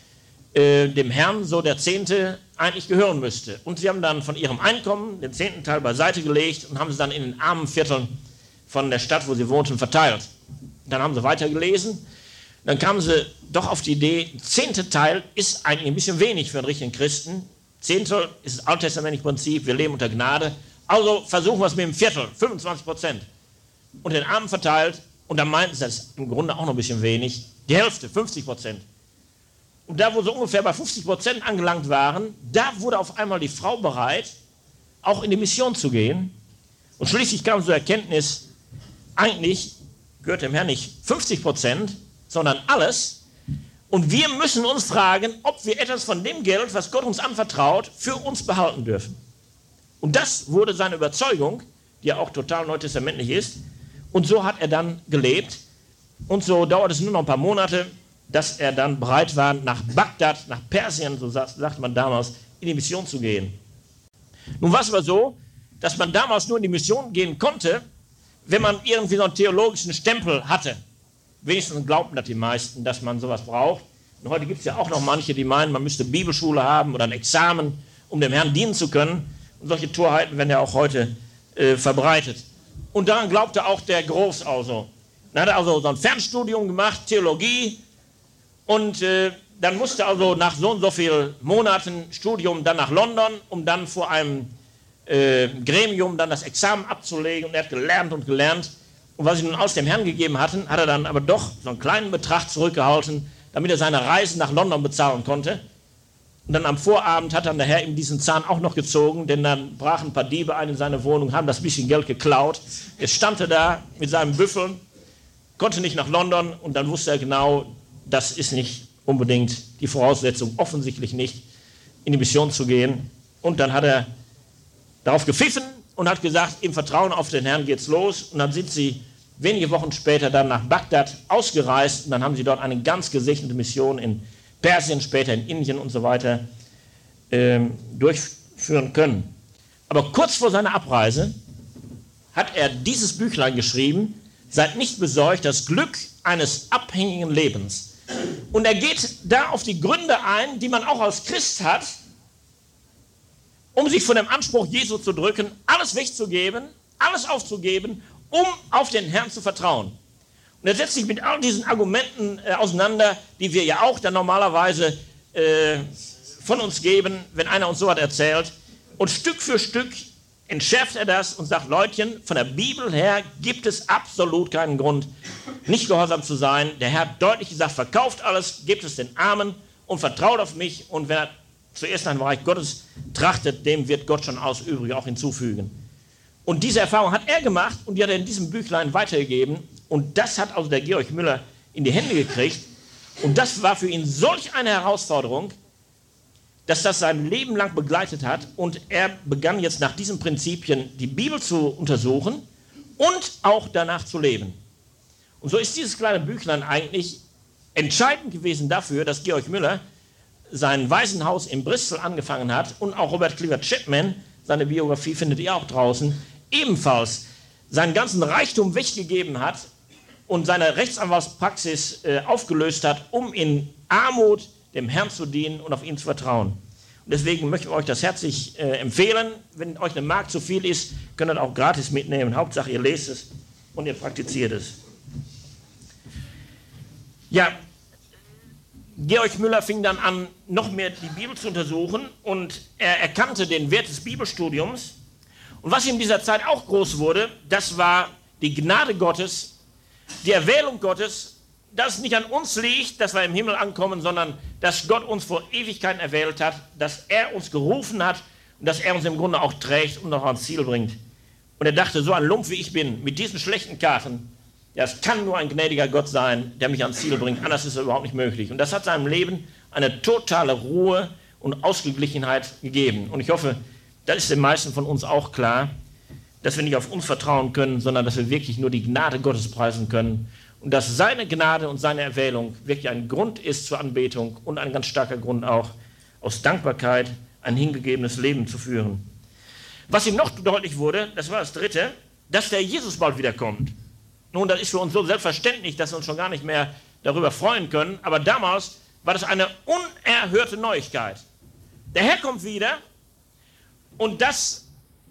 äh, dem Herrn so der Zehnte eigentlich gehören müsste. Und sie haben dann von ihrem Einkommen den zehnten Teil beiseite gelegt und haben es dann in den armen Vierteln von der Stadt, wo sie wohnten, verteilt. Dann haben sie weitergelesen. Dann kamen sie doch auf die Idee, ein zehnter Teil ist eigentlich ein bisschen wenig für einen richtigen Christen. Zehntel ist das alttestamentliche Prinzip, wir leben unter Gnade. Also versuchen wir es mit dem Viertel, fünfundzwanzig Prozent. Und den Armen verteilt. Und dann meinten sie, das ist im Grunde auch noch ein bisschen wenig. Die Hälfte, fünfzig Prozent. Und da, wo sie ungefähr bei fünfzig Prozent angelangt waren, da wurde auf einmal die Frau bereit, auch in die Mission zu gehen. Und schließlich kam zur Erkenntnis, eigentlich gehört dem Herrn nicht fünfzig Prozent, sondern alles. Und wir müssen uns fragen, ob wir etwas von dem Geld, was Gott uns anvertraut, für uns behalten dürfen. Und das wurde seine Überzeugung, die ja auch total neutestamentlich ist. Und so hat er dann gelebt. Und so dauert es nur noch ein paar Monate, dass er dann bereit war, nach Bagdad, nach Persien, so sagt man damals, in die Mission zu gehen. Nun war es aber so, dass man damals nur in die Mission gehen konnte, wenn man irgendwie so einen theologischen Stempel hatte. Wenigstens glaubten das die meisten, dass man sowas braucht. Und heute gibt es ja auch noch manche, die meinen, man müsste Bibelschule haben oder ein Examen, um dem Herrn dienen zu können. Und solche Torheiten werden ja auch heute äh, verbreitet. Und daran glaubte auch der Groves also. Dann hat er also so ein Fernstudium gemacht, Theologie. Und äh, dann musste also nach so und so vielen Monaten Studium dann nach London, um dann vor einem äh, Gremium dann das Examen abzulegen. Und er hat gelernt und gelernt. Und was sie nun aus dem Herrn gegeben hatten, hat er dann aber doch so einen kleinen Betrag zurückgehalten, damit er seine Reisen nach London bezahlen konnte. Und dann am Vorabend hat dann der Herr ihm diesen Zahn auch noch gezogen, denn dann brachen ein paar Diebe ein in seine Wohnung, haben das bisschen Geld geklaut. Jetzt stand er da mit seinem Büffel, konnte nicht nach London und dann wusste er genau, das ist nicht unbedingt die Voraussetzung, offensichtlich nicht in die Mission zu gehen. Und dann hat er darauf gepfiffen und hat gesagt, im Vertrauen auf den Herrn geht's los. Und dann sind sie wenige Wochen später dann nach Bagdad ausgereist und dann haben sie dort eine ganz gesegnete Mission in Persien, später in Indien und so weiter ähm, durchführen können. Aber kurz vor seiner Abreise hat er dieses Büchlein geschrieben: Seid nicht besorgt, das Glück eines abhängigen Lebens Und er geht da auf die Gründe ein, die man auch als Christ hat, um sich von dem Anspruch Jesu zu drücken, alles wegzugeben, alles aufzugeben, um auf den Herrn zu vertrauen. Und er setzt sich mit all diesen Argumenten äh, auseinander, die wir ja auch dann normalerweise äh, von uns geben, wenn einer uns so was erzählt. Und Stück für Stück entschärft er das und sagt, Leutchen, von der Bibel her gibt es absolut keinen Grund, nicht gehorsam zu sein. Der Herr hat deutlich gesagt, verkauft alles, gebt es den Armen und vertraut auf mich. Und wer zuerst nach dem Reich Gottes trachtet, dem wird Gott schon alles Übrige auch hinzufügen. Und diese Erfahrung hat er gemacht und die hat er in diesem Büchlein weitergegeben. Und das hat also der Georg Müller in die Hände gekriegt. Und das war für ihn solch eine Herausforderung, dass das sein Leben lang begleitet hat. Und er begann jetzt nach diesen Prinzipien die Bibel zu untersuchen und auch danach zu leben. Und so ist dieses kleine Büchlein eigentlich entscheidend gewesen dafür, dass Georg Müller sein Waisenhaus in Bristol angefangen hat und auch Robert Clifford Chapman, seine Biografie findet ihr auch draußen, ebenfalls seinen ganzen Reichtum weggegeben hat und seine Rechtsanwaltspraxis äh, aufgelöst hat, um in Armut dem Herrn zu dienen und auf ihn zu vertrauen. Und deswegen möchte ich euch das herzlich äh, empfehlen. Wenn euch eine Mark zu viel ist, könnt ihr das auch gratis mitnehmen. Hauptsache ihr lest es und ihr praktiziert es. Ja, Georg Müller fing dann an, noch mehr die Bibel zu untersuchen und er erkannte den Wert des Bibelstudiums. Und was in dieser Zeit auch groß wurde, das war die Gnade Gottes, die Erwählung Gottes, dass es nicht an uns liegt, dass wir im Himmel ankommen, sondern dass Gott uns vor Ewigkeiten erwählt hat, dass er uns gerufen hat und dass er uns im Grunde auch trägt und noch ans Ziel bringt. Und er dachte, so ein Lump wie ich bin, mit diesen schlechten Karten, ja, es kann nur ein gnädiger Gott sein, der mich ans Ziel bringt, anders ist es überhaupt nicht möglich. Und das hat seinem Leben eine totale Ruhe und Ausgeglichenheit gegeben. Und ich hoffe, das ist den meisten von uns auch klar, dass wir nicht auf uns vertrauen können, sondern dass wir wirklich nur die Gnade Gottes preisen können und dass seine Gnade und seine Erwählung wirklich ein Grund ist zur Anbetung und ein ganz starker Grund auch, aus Dankbarkeit ein hingegebenes Leben zu führen. Was ihm noch deutlich wurde, das war das Dritte, dass der Jesus bald wiederkommt. Nun, das ist für uns so selbstverständlich, dass wir uns schon gar nicht mehr darüber freuen können, aber damals war das eine unerhörte Neuigkeit. Der Herr kommt wieder und das,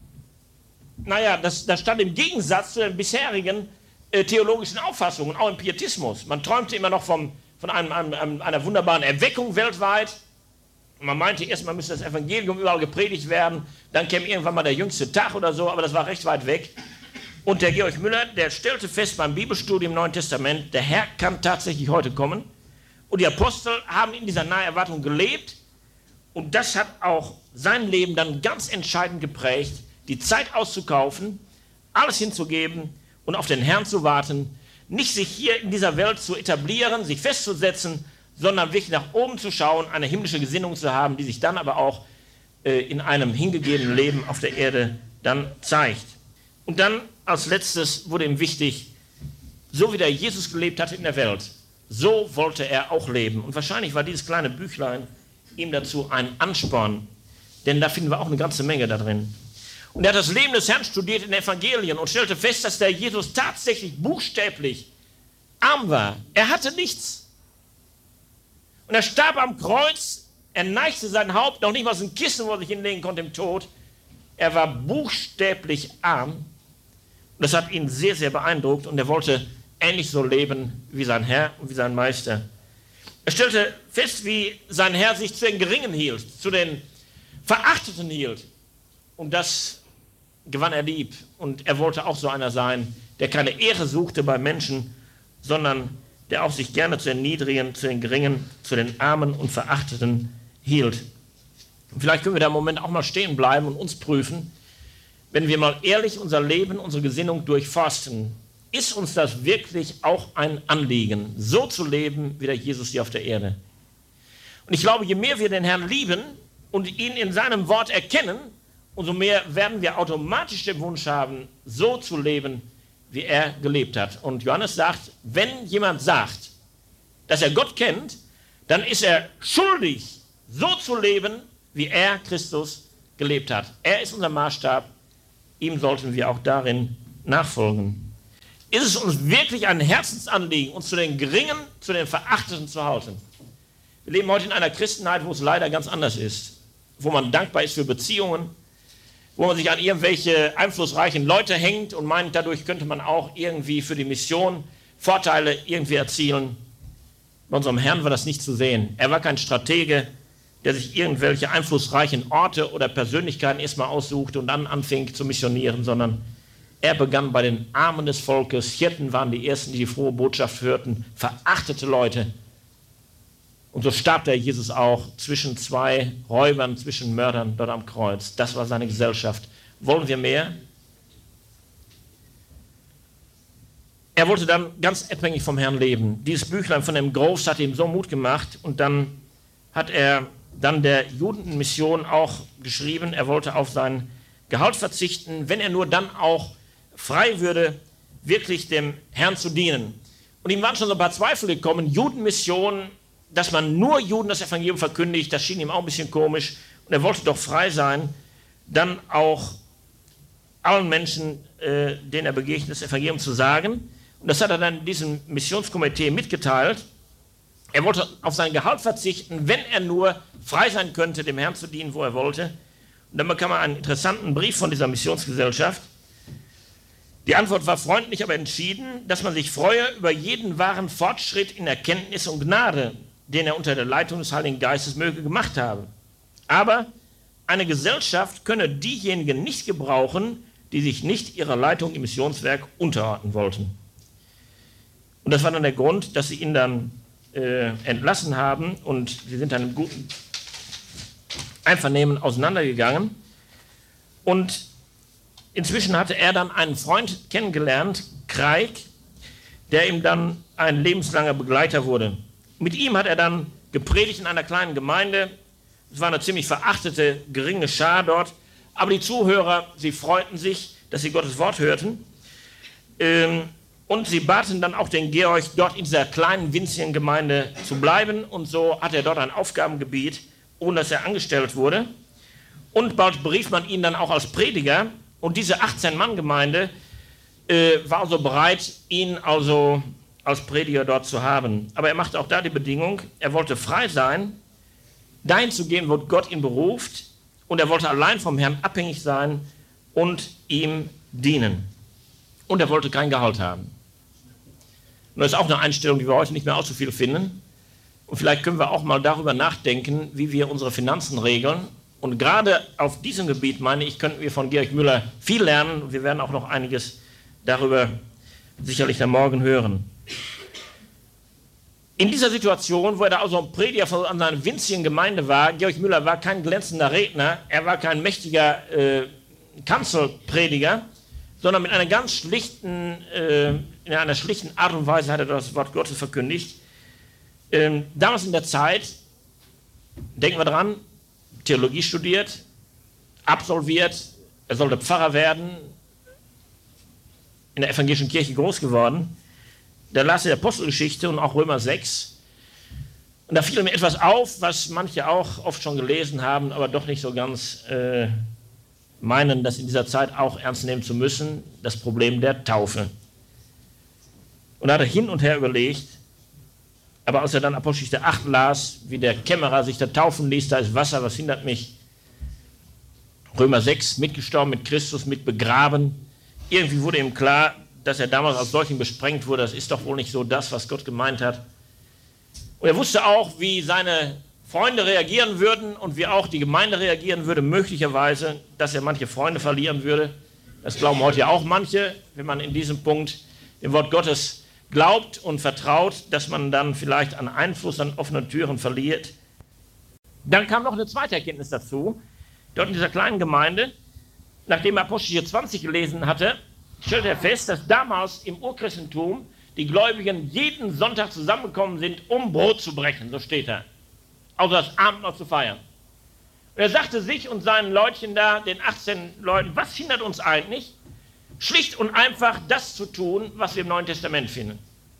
naja, das, das stand im Gegensatz zu den bisherigen äh, theologischen Auffassungen, auch im Pietismus. Man träumte immer noch vom, von einem, einem, einer wunderbaren Erweckung weltweit. Man meinte erstmal müsste das Evangelium überall gepredigt werden, dann käme irgendwann mal der jüngste Tag oder so, aber das war recht weit weg. Und der Georg Müller, der stellte fest beim Bibelstudium im Neuen Testament, der Herr kann tatsächlich heute kommen. Und die Apostel haben in dieser Naherwartung gelebt. Und das hat auch sein Leben dann ganz entscheidend geprägt, die Zeit auszukaufen, alles hinzugeben und auf den Herrn zu warten, nicht sich hier in dieser Welt zu etablieren, sich festzusetzen, sondern wirklich nach oben zu schauen, eine himmlische Gesinnung zu haben, die sich dann aber auch äh, in einem hingegebenen Leben auf der Erde dann zeigt. Und dann als letztes wurde ihm wichtig, so wie der Jesus gelebt hatte in der Welt, so wollte er auch leben. Und wahrscheinlich war dieses kleine Büchlein ihm dazu ein Ansporn, denn da finden wir auch eine ganze Menge da drin. Und er hat das Leben des Herrn studiert in den Evangelien und stellte fest, dass der Jesus tatsächlich buchstäblich arm war. Er hatte nichts. Und er starb am Kreuz, er neigte sein Haupt, noch nicht mal so ein Kissen, wo er sich hinlegen konnte im Tod. Er war buchstäblich arm. Und das hat ihn sehr, sehr beeindruckt und er wollte ähnlich so leben wie sein Herr und wie sein Meister. Er stellte fest, wie sein Herr sich zu den Geringen hielt, zu den Verachteten hielt. Und das gewann er lieb. Und er wollte auch so einer sein, der keine Ehre suchte bei Menschen, sondern der auch sich gerne zu den Niedrigen, zu den Geringen, zu den Armen und Verachteten hielt. Und vielleicht können wir da im Moment auch mal stehen bleiben und uns prüfen, wenn wir mal ehrlich unser Leben, unsere Gesinnung durchforsten, ist uns das wirklich auch ein Anliegen, so zu leben wie der Jesus hier auf der Erde. Und ich glaube, je mehr wir den Herrn lieben und ihn in seinem Wort erkennen, umso mehr werden wir automatisch den Wunsch haben, so zu leben, wie er gelebt hat. Und Johannes sagt, wenn jemand sagt, dass er Gott kennt, dann ist er schuldig, so zu leben, wie er, Christus, gelebt hat. Er ist unser Maßstab, ihm sollten wir auch darin nachfolgen. ist es uns wirklich ein Herzensanliegen, uns zu den Geringen, zu den Verachteten zu halten. Wir leben heute in einer Christenheit, wo es leider ganz anders ist, wo man dankbar ist für Beziehungen, wo man sich an irgendwelche einflussreichen Leute hängt und meint, dadurch könnte man auch irgendwie für die Mission Vorteile irgendwie erzielen. Bei unserem Herrn war das nicht zu sehen. Er war kein Stratege, der sich irgendwelche einflussreichen Orte oder Persönlichkeiten erstmal aussuchte und dann anfing zu missionieren, sondern er begann bei den Armen des Volkes. Hirten waren die Ersten, die die frohe Botschaft hörten, verachtete Leute. Und so starb der Jesus auch zwischen zwei Räubern, zwischen Mördern dort am Kreuz. Das war seine Gesellschaft. Wollen wir mehr? Er wollte dann ganz abhängig vom Herrn leben. Dieses Büchlein von dem Groves hat ihm so Mut gemacht und dann hat er dann der Judenmission auch geschrieben, er wollte auf sein Gehalt verzichten, wenn er nur dann auch frei würde, wirklich dem Herrn zu dienen. Und ihm waren schon so ein paar Zweifel gekommen, Judenmission, dass man nur Juden das Evangelium verkündigt, das schien ihm auch ein bisschen komisch. Und er wollte doch frei sein, dann auch allen Menschen, äh, denen er begegnet, das Evangelium zu sagen. Und das hat er dann diesem Missionskomitee mitgeteilt. Er wollte auf sein Gehalt verzichten, wenn er nur frei sein könnte, dem Herrn zu dienen, wo er wollte. Und dann bekam er einen interessanten Brief von dieser Missionsgesellschaft. Die Antwort war freundlich, aber entschieden, dass man sich freue über jeden wahren Fortschritt in Erkenntnis und Gnade, den er unter der Leitung des Heiligen Geistes möge gemacht haben. Aber eine Gesellschaft könne diejenigen nicht gebrauchen, die sich nicht ihrer Leitung im Missionswerk unterordnen wollten. Und das war dann der Grund, dass sie ihn dann äh, entlassen haben und sie sind dann im guten Einvernehmen auseinandergegangen. Und inzwischen hatte er dann einen Freund kennengelernt, Craig, der ihm dann ein lebenslanger Begleiter wurde. Mit ihm hat er dann gepredigt in einer kleinen Gemeinde. Es war eine ziemlich verachtete, geringe Schar dort. Aber die Zuhörer, sie freuten sich, dass sie Gottes Wort hörten. Ähm, und sie baten dann auch den Georg, dort in dieser kleinen, winzigen Gemeinde zu bleiben. Und so hat er dort ein Aufgabengebiet, ohne dass er angestellt wurde. Und bald berief man ihn dann auch als Prediger. Und diese achtzehn-Mann-Gemeinde äh, war also bereit, ihn also als Prediger dort zu haben. Aber er machte auch da die Bedingung, er wollte frei sein, dahin zu gehen, wo Gott ihn beruft. Und er wollte allein vom Herrn abhängig sein und ihm dienen. Und er wollte kein Gehalt haben. Und das ist auch eine Einstellung, die wir heute nicht mehr allzu viel finden. Und vielleicht können wir auch mal darüber nachdenken, wie wir unsere Finanzen regeln. Und gerade auf diesem Gebiet, meine ich, könnten wir von Georg Müller viel lernen. Wir werden auch noch einiges darüber sicherlich dann morgen hören. In dieser Situation, wo er da also ein Prediger von einer winzigen Gemeinde war, Georg Müller war kein glänzender Redner, er war kein mächtiger äh, Kanzelprediger, sondern mit einer ganz schlichten, äh, in einer schlichten Art und Weise hat er das Wort Gottes verkündigt. Ähm, damals in der Zeit, denken wir dran, Theologie studiert, absolviert, er sollte Pfarrer werden, in der evangelischen Kirche groß geworden. Da las er Apostelgeschichte und auch Römer sechs. Und da fiel mir etwas auf, was manche auch oft schon gelesen haben, aber doch nicht so ganz äh, meinen, das in dieser Zeit auch ernst nehmen zu müssen, das Problem der Taufe. Und da hat er hin und her überlegt, aber als er dann Apostelgeschichte acht las, wie der Kämmerer sich da taufen ließ, da ist Wasser, was hindert mich? Römer sechs, mitgestorben mit Christus, mit begraben. Irgendwie wurde ihm klar, dass er damals als solchen besprengt wurde, das ist doch wohl nicht so das, was Gott gemeint hat. Und er wusste auch, wie seine Freunde reagieren würden und wie auch die Gemeinde reagieren würde, möglicherweise, dass er manche Freunde verlieren würde. Das glauben heute ja auch manche, wenn man in diesem Punkt dem Wort Gottes glaubt und vertraut, dass man dann vielleicht an Einfluss an offenen Türen verliert. Dann kam noch eine zweite Erkenntnis dazu. Dort in dieser kleinen Gemeinde, nachdem er Apostelgeschichte zwanzig gelesen hatte, stellte er fest, dass damals im Urchristentum die Gläubigen jeden Sonntag zusammengekommen sind, um Brot zu brechen, so steht er, also das Abendmahl zu feiern. Und er sagte sich und seinen Leutchen da, den achtzehn Leuten, was hindert uns eigentlich, schlicht und einfach das zu tun, was wir im Neuen Testament finden.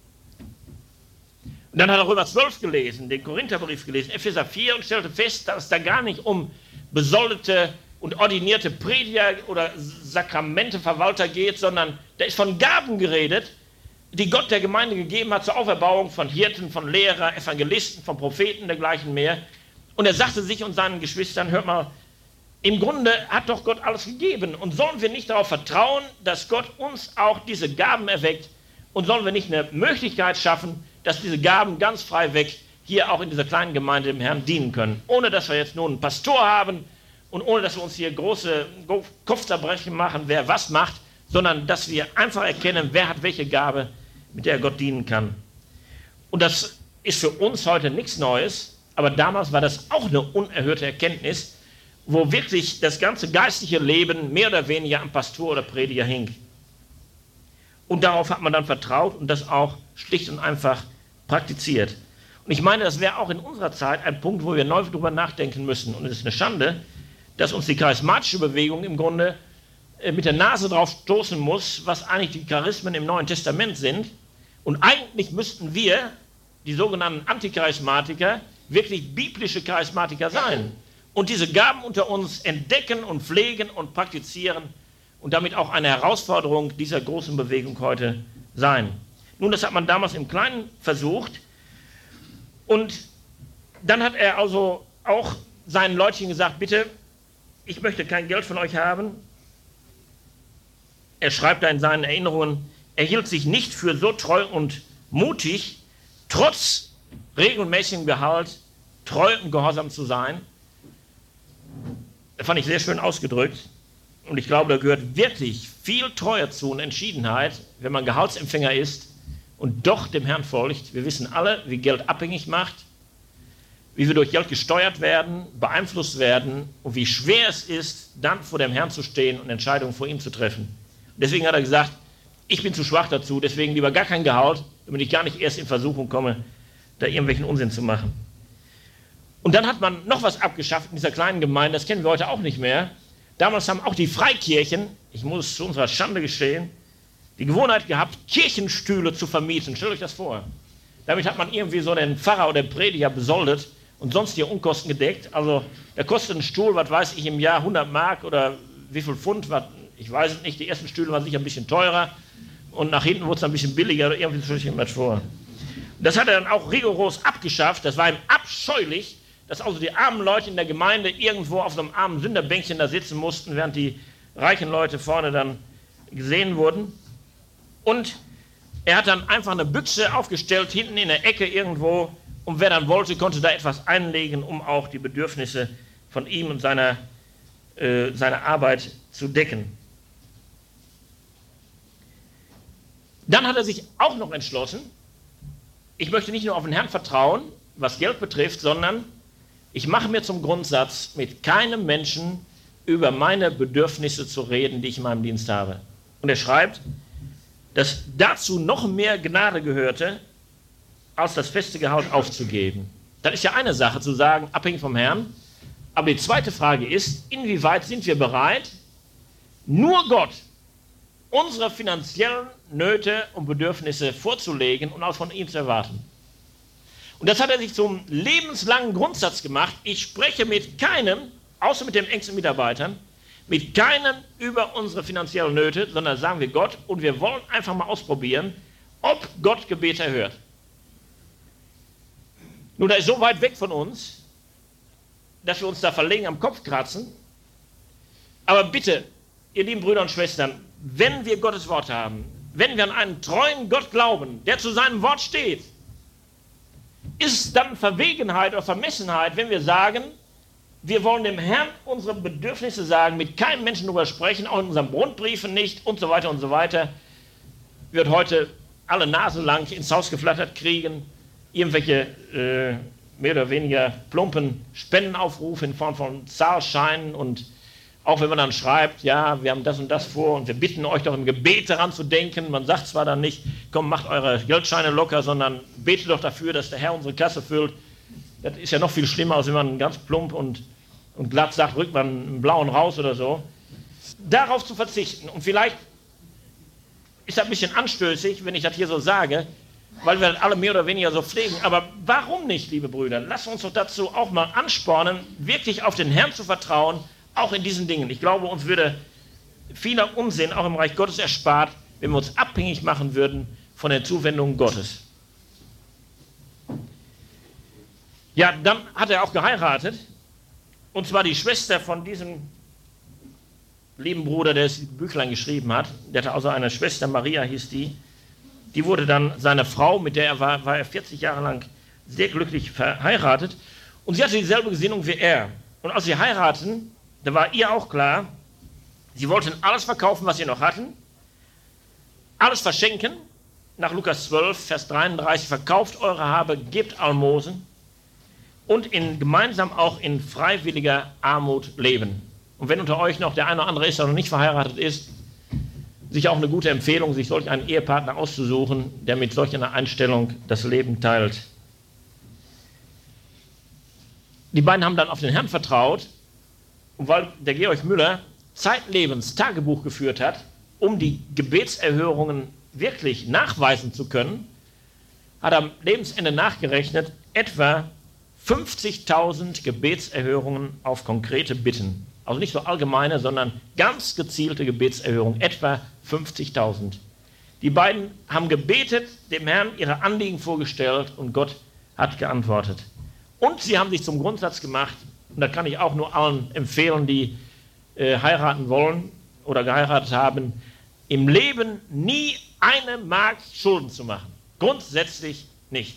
Und dann hat er Römer zwölf gelesen, den Korintherbrief gelesen, Epheser vier und stellte fest, dass es da gar nicht um besoldete und ordinierte Prediger oder Sakramenteverwalter geht, sondern da ist von Gaben geredet, die Gott der Gemeinde gegeben hat zur Auferbauung von Hirten, von Lehrern, Evangelisten, von Propheten, dergleichen mehr. Und er sagte sich und seinen Geschwistern, hört mal, im Grunde hat doch Gott alles gegeben. Und sollen wir nicht darauf vertrauen, dass Gott uns auch diese Gaben erweckt? Und sollen wir nicht eine Möglichkeit schaffen, dass diese Gaben ganz frei weg hier auch in dieser kleinen Gemeinde dem Herrn dienen können? Ohne dass wir jetzt nur einen Pastor haben und ohne dass wir uns hier große Kopfzerbrechen machen, wer was macht, sondern dass wir einfach erkennen, wer hat welche Gabe, mit der Gott dienen kann. Und das ist für uns heute nichts Neues, aber damals war das auch eine unerhörte Erkenntnis, wo wirklich das ganze geistliche Leben mehr oder weniger am Pastor oder Prediger hing. Und darauf hat man dann vertraut und das auch schlicht und einfach praktiziert. Und ich meine, das wäre auch in unserer Zeit ein Punkt, wo wir neu darüber nachdenken müssen. Und es ist eine Schande, dass uns die charismatische Bewegung im Grunde mit der Nase drauf stoßen muss, was eigentlich die Charismen im Neuen Testament sind. Und eigentlich müssten wir, die sogenannten Anticharismatiker, wirklich biblische Charismatiker sein und diese Gaben unter uns entdecken und pflegen und praktizieren und damit auch eine Herausforderung dieser großen Bewegung heute sein. Nun, das hat man damals im Kleinen versucht und dann hat er also auch seinen Leutchen gesagt, bitte, ich möchte kein Geld von euch haben. Er schreibt da in seinen Erinnerungen, er hielt sich nicht für so treu und mutig, trotz regelmäßigem Gehalt treu und gehorsam zu sein. Das fand ich sehr schön ausgedrückt. Und ich glaube, da gehört wirklich viel Treue zu und Entschiedenheit, wenn man Gehaltsempfänger ist und doch dem Herrn folgt. Wir wissen alle, wie Geld abhängig macht, wie wir durch Geld gesteuert werden, beeinflusst werden und wie schwer es ist, dann vor dem Herrn zu stehen und Entscheidungen vor ihm zu treffen. Und deswegen hat er gesagt, ich bin zu schwach dazu, deswegen lieber gar kein Gehalt, damit ich gar nicht erst in Versuchung komme, da irgendwelchen Unsinn zu machen. Und dann hat man noch was abgeschafft in dieser kleinen Gemeinde, das kennen wir heute auch nicht mehr. Damals haben auch die Freikirchen, ich muss es zu unserer Schande gestehen, die Gewohnheit gehabt, Kirchenstühle zu vermieten. Stellt euch das vor. Damit hat man irgendwie so den Pfarrer oder den Prediger besoldet und sonst die Unkosten gedeckt. Also da kostet ein Stuhl, was weiß ich, im Jahr hundert Mark oder wie viel Pfund, was, ich weiß es nicht. Die ersten Stühle waren sicher ein bisschen teurer und nach hinten wurde es ein bisschen billiger oder irgendwie stelle ich mir das vor. Das hat er dann auch rigoros abgeschafft. Das war ihm abscheulich, dass also die armen Leute in der Gemeinde irgendwo auf so einem armen Sünderbänkchen da sitzen mussten, während die reichen Leute vorne dann gesehen wurden. Und er hat dann einfach eine Büchse aufgestellt, hinten in der Ecke irgendwo, und wer dann wollte, konnte da etwas einlegen, um auch die Bedürfnisse von ihm und seiner, äh, seiner Arbeit zu decken. Dann hat er sich auch noch entschlossen, ich möchte nicht nur auf den Herrn vertrauen, was Geld betrifft, sondern ich mache mir zum Grundsatz, mit keinem Menschen über meine Bedürfnisse zu reden, die ich in meinem Dienst habe. Und er schreibt, dass dazu noch mehr Gnade gehörte, als das feste Gehalt aufzugeben. Das ist ja eine Sache zu sagen, abhängig vom Herrn. Aber die zweite Frage ist, inwieweit sind wir bereit, nur Gott unsere finanziellen Nöte und Bedürfnisse vorzulegen und auch von ihm zu erwarten. Und das hat er sich zum lebenslangen Grundsatz gemacht. Ich spreche mit keinem, außer mit den engsten Mitarbeitern, mit keinem über unsere finanziellen Nöte, sondern sagen wir Gott und wir wollen einfach mal ausprobieren, ob Gott Gebete erhört. Nun, er ist so weit weg von uns, dass wir uns da verlegen am Kopf kratzen. Aber bitte, ihr lieben Brüder und Schwestern, wenn wir Gottes Wort haben, wenn wir an einen treuen Gott glauben, der zu seinem Wort steht, ist es dann Verwegenheit oder Vermessenheit, wenn wir sagen, wir wollen dem Herrn unsere Bedürfnisse sagen, mit keinem Menschen darüber sprechen, auch in unseren Brundbriefen nicht und so weiter und so weiter. Wird heute alle Nase lang ins Haus geflattert kriegen, irgendwelche äh, mehr oder weniger plumpen Spendenaufrufe in Form von Zahlscheinen und auch wenn man dann schreibt, ja, wir haben das und das vor und wir bitten euch doch im Gebet daran zu denken. Man sagt zwar dann nicht, komm, macht eure Geldscheine locker, sondern betet doch dafür, dass der Herr unsere Kasse füllt. Das ist ja noch viel schlimmer, als wenn man ganz plump und, und glatt sagt, rückt man einen blauen raus oder so. Darauf zu verzichten. Und vielleicht ist das ein bisschen anstößig, wenn ich das hier so sage, weil wir das alle mehr oder weniger so pflegen. Aber warum nicht, liebe Brüder? Lasst uns doch dazu auch mal anspornen, wirklich auf den Herrn zu vertrauen, auch in diesen Dingen. Ich glaube, uns würde vieler Unsinn auch im Reich Gottes erspart, wenn wir uns abhängig machen würden von der Zuwendung Gottes. Ja, dann hat er auch geheiratet, und zwar die Schwester von diesem lieben Bruder, der das Büchlein geschrieben hat. Der hatte also eine Schwester, Maria hieß die. Die wurde dann seine Frau, mit der er war, war er vierzig Jahre lang sehr glücklich verheiratet. Und sie hatte dieselbe Gesinnung wie er. Und als sie heiraten, da war ihr auch klar, sie wollten alles verkaufen, was sie noch hatten, alles verschenken. Nach Lukas zwölf, Vers dreiunddreißig, verkauft eure Habe, gebt Almosen und in, gemeinsam auch in freiwilliger Armut leben. Und wenn unter euch noch der eine oder andere ist, der noch nicht verheiratet ist, sicher auch eine gute Empfehlung, sich solch einen Ehepartner auszusuchen, der mit solch einer Einstellung das Leben teilt. Die beiden haben dann auf den Herrn vertraut, und weil der Georg Müller zeitlebens Tagebuch geführt hat, um die Gebetserhörungen wirklich nachweisen zu können, hat er am Lebensende nachgerechnet, etwa fünfzigtausend Gebetserhörungen auf konkrete Bitten. Also nicht so allgemeine, sondern ganz gezielte Gebetserhörungen, etwa fünfzigtausend. Die beiden haben gebetet, dem Herrn ihre Anliegen vorgestellt, und Gott hat geantwortet. Und sie haben sich zum Grundsatz gemacht, und da kann ich auch nur allen empfehlen, die äh, heiraten wollen oder geheiratet haben, im Leben nie eine Mark Schulden zu machen. Grundsätzlich nicht.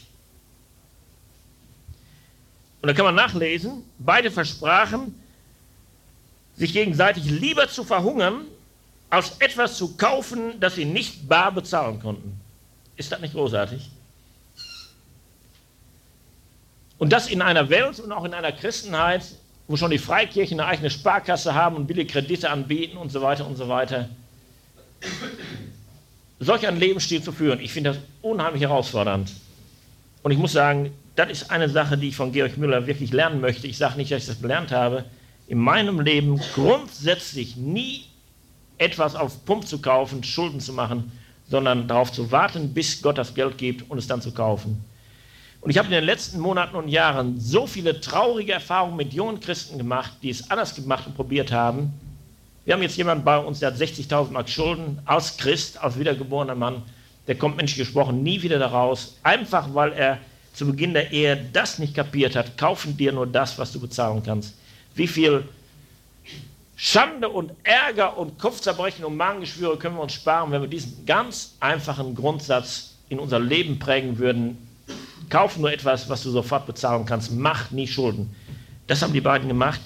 Und da kann man nachlesen, beide versprachen, sich gegenseitig lieber zu verhungern, als etwas zu kaufen, das sie nicht bar bezahlen konnten. Ist das nicht großartig? Und das in einer Welt und auch in einer Christenheit, wo schon die Freikirchen eine eigene Sparkasse haben und billige Kredite anbieten und so weiter und so weiter. Solch einen Lebensstil zu führen, ich finde das unheimlich herausfordernd. Und ich muss sagen, das ist eine Sache, die ich von Georg Müller wirklich lernen möchte. Ich sage nicht, dass ich das gelernt habe. In meinem Leben grundsätzlich nie etwas auf Pump zu kaufen, Schulden zu machen, sondern darauf zu warten, bis Gott das Geld gibt und es dann zu kaufen. Und ich habe in den letzten Monaten und Jahren so viele traurige Erfahrungen mit jungen Christen gemacht, die es anders gemacht und probiert haben. Wir haben jetzt jemanden bei uns, der hat sechzigtausend Mark Schulden, als Christ, als wiedergeborener Mann, der kommt menschlich gesprochen nie wieder daraus, einfach weil er zu Beginn der Ehe das nicht kapiert hat, kaufen dir nur das, was du bezahlen kannst. Wie viel Schande und Ärger und Kopfzerbrechen und Magengeschwüre können wir uns sparen, wenn wir diesen ganz einfachen Grundsatz in unser Leben prägen würden. Kauf nur etwas, was du sofort bezahlen kannst. Mach nie Schulden. Das haben die beiden gemacht.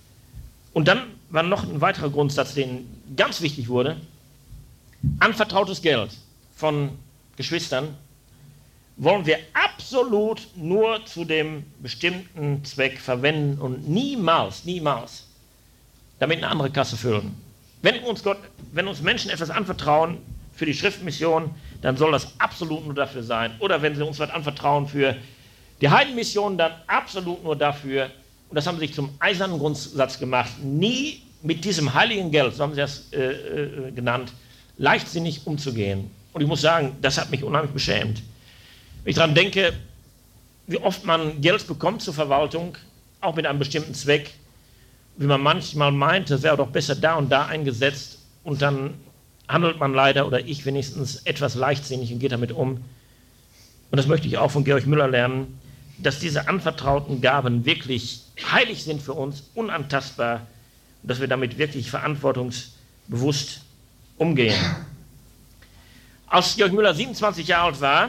Und dann war noch ein weiterer Grundsatz, den ganz wichtig wurde. Anvertrautes Geld von Geschwistern wollen wir absolut nur zu dem bestimmten Zweck verwenden und niemals, niemals damit eine andere Kasse füllen. Wenn uns, Gott, wenn uns Menschen etwas anvertrauen für die Schriftmission, dann soll das absolut nur dafür sein. Oder wenn sie uns was anvertrauen für die Heidenmission, dann absolut nur dafür. Und das haben sie sich zum eisernen Grundsatz gemacht. Nie mit diesem heiligen Geld, so haben sie das äh, äh, genannt, leichtsinnig umzugehen. Und ich muss sagen, das hat mich unheimlich beschämt. Wenn ich daran denke, wie oft man Geld bekommt zur Verwaltung, auch mit einem bestimmten Zweck, wie man manchmal meint, das wäre doch besser da und da eingesetzt, und dann handelt man leider, oder ich wenigstens, etwas leichtsinnig und geht damit um. Und das möchte ich auch von Georg Müller lernen, dass diese anvertrauten Gaben wirklich heilig sind für uns, unantastbar, und dass wir damit wirklich verantwortungsbewusst umgehen. Als Georg Müller siebenundzwanzig Jahre alt war,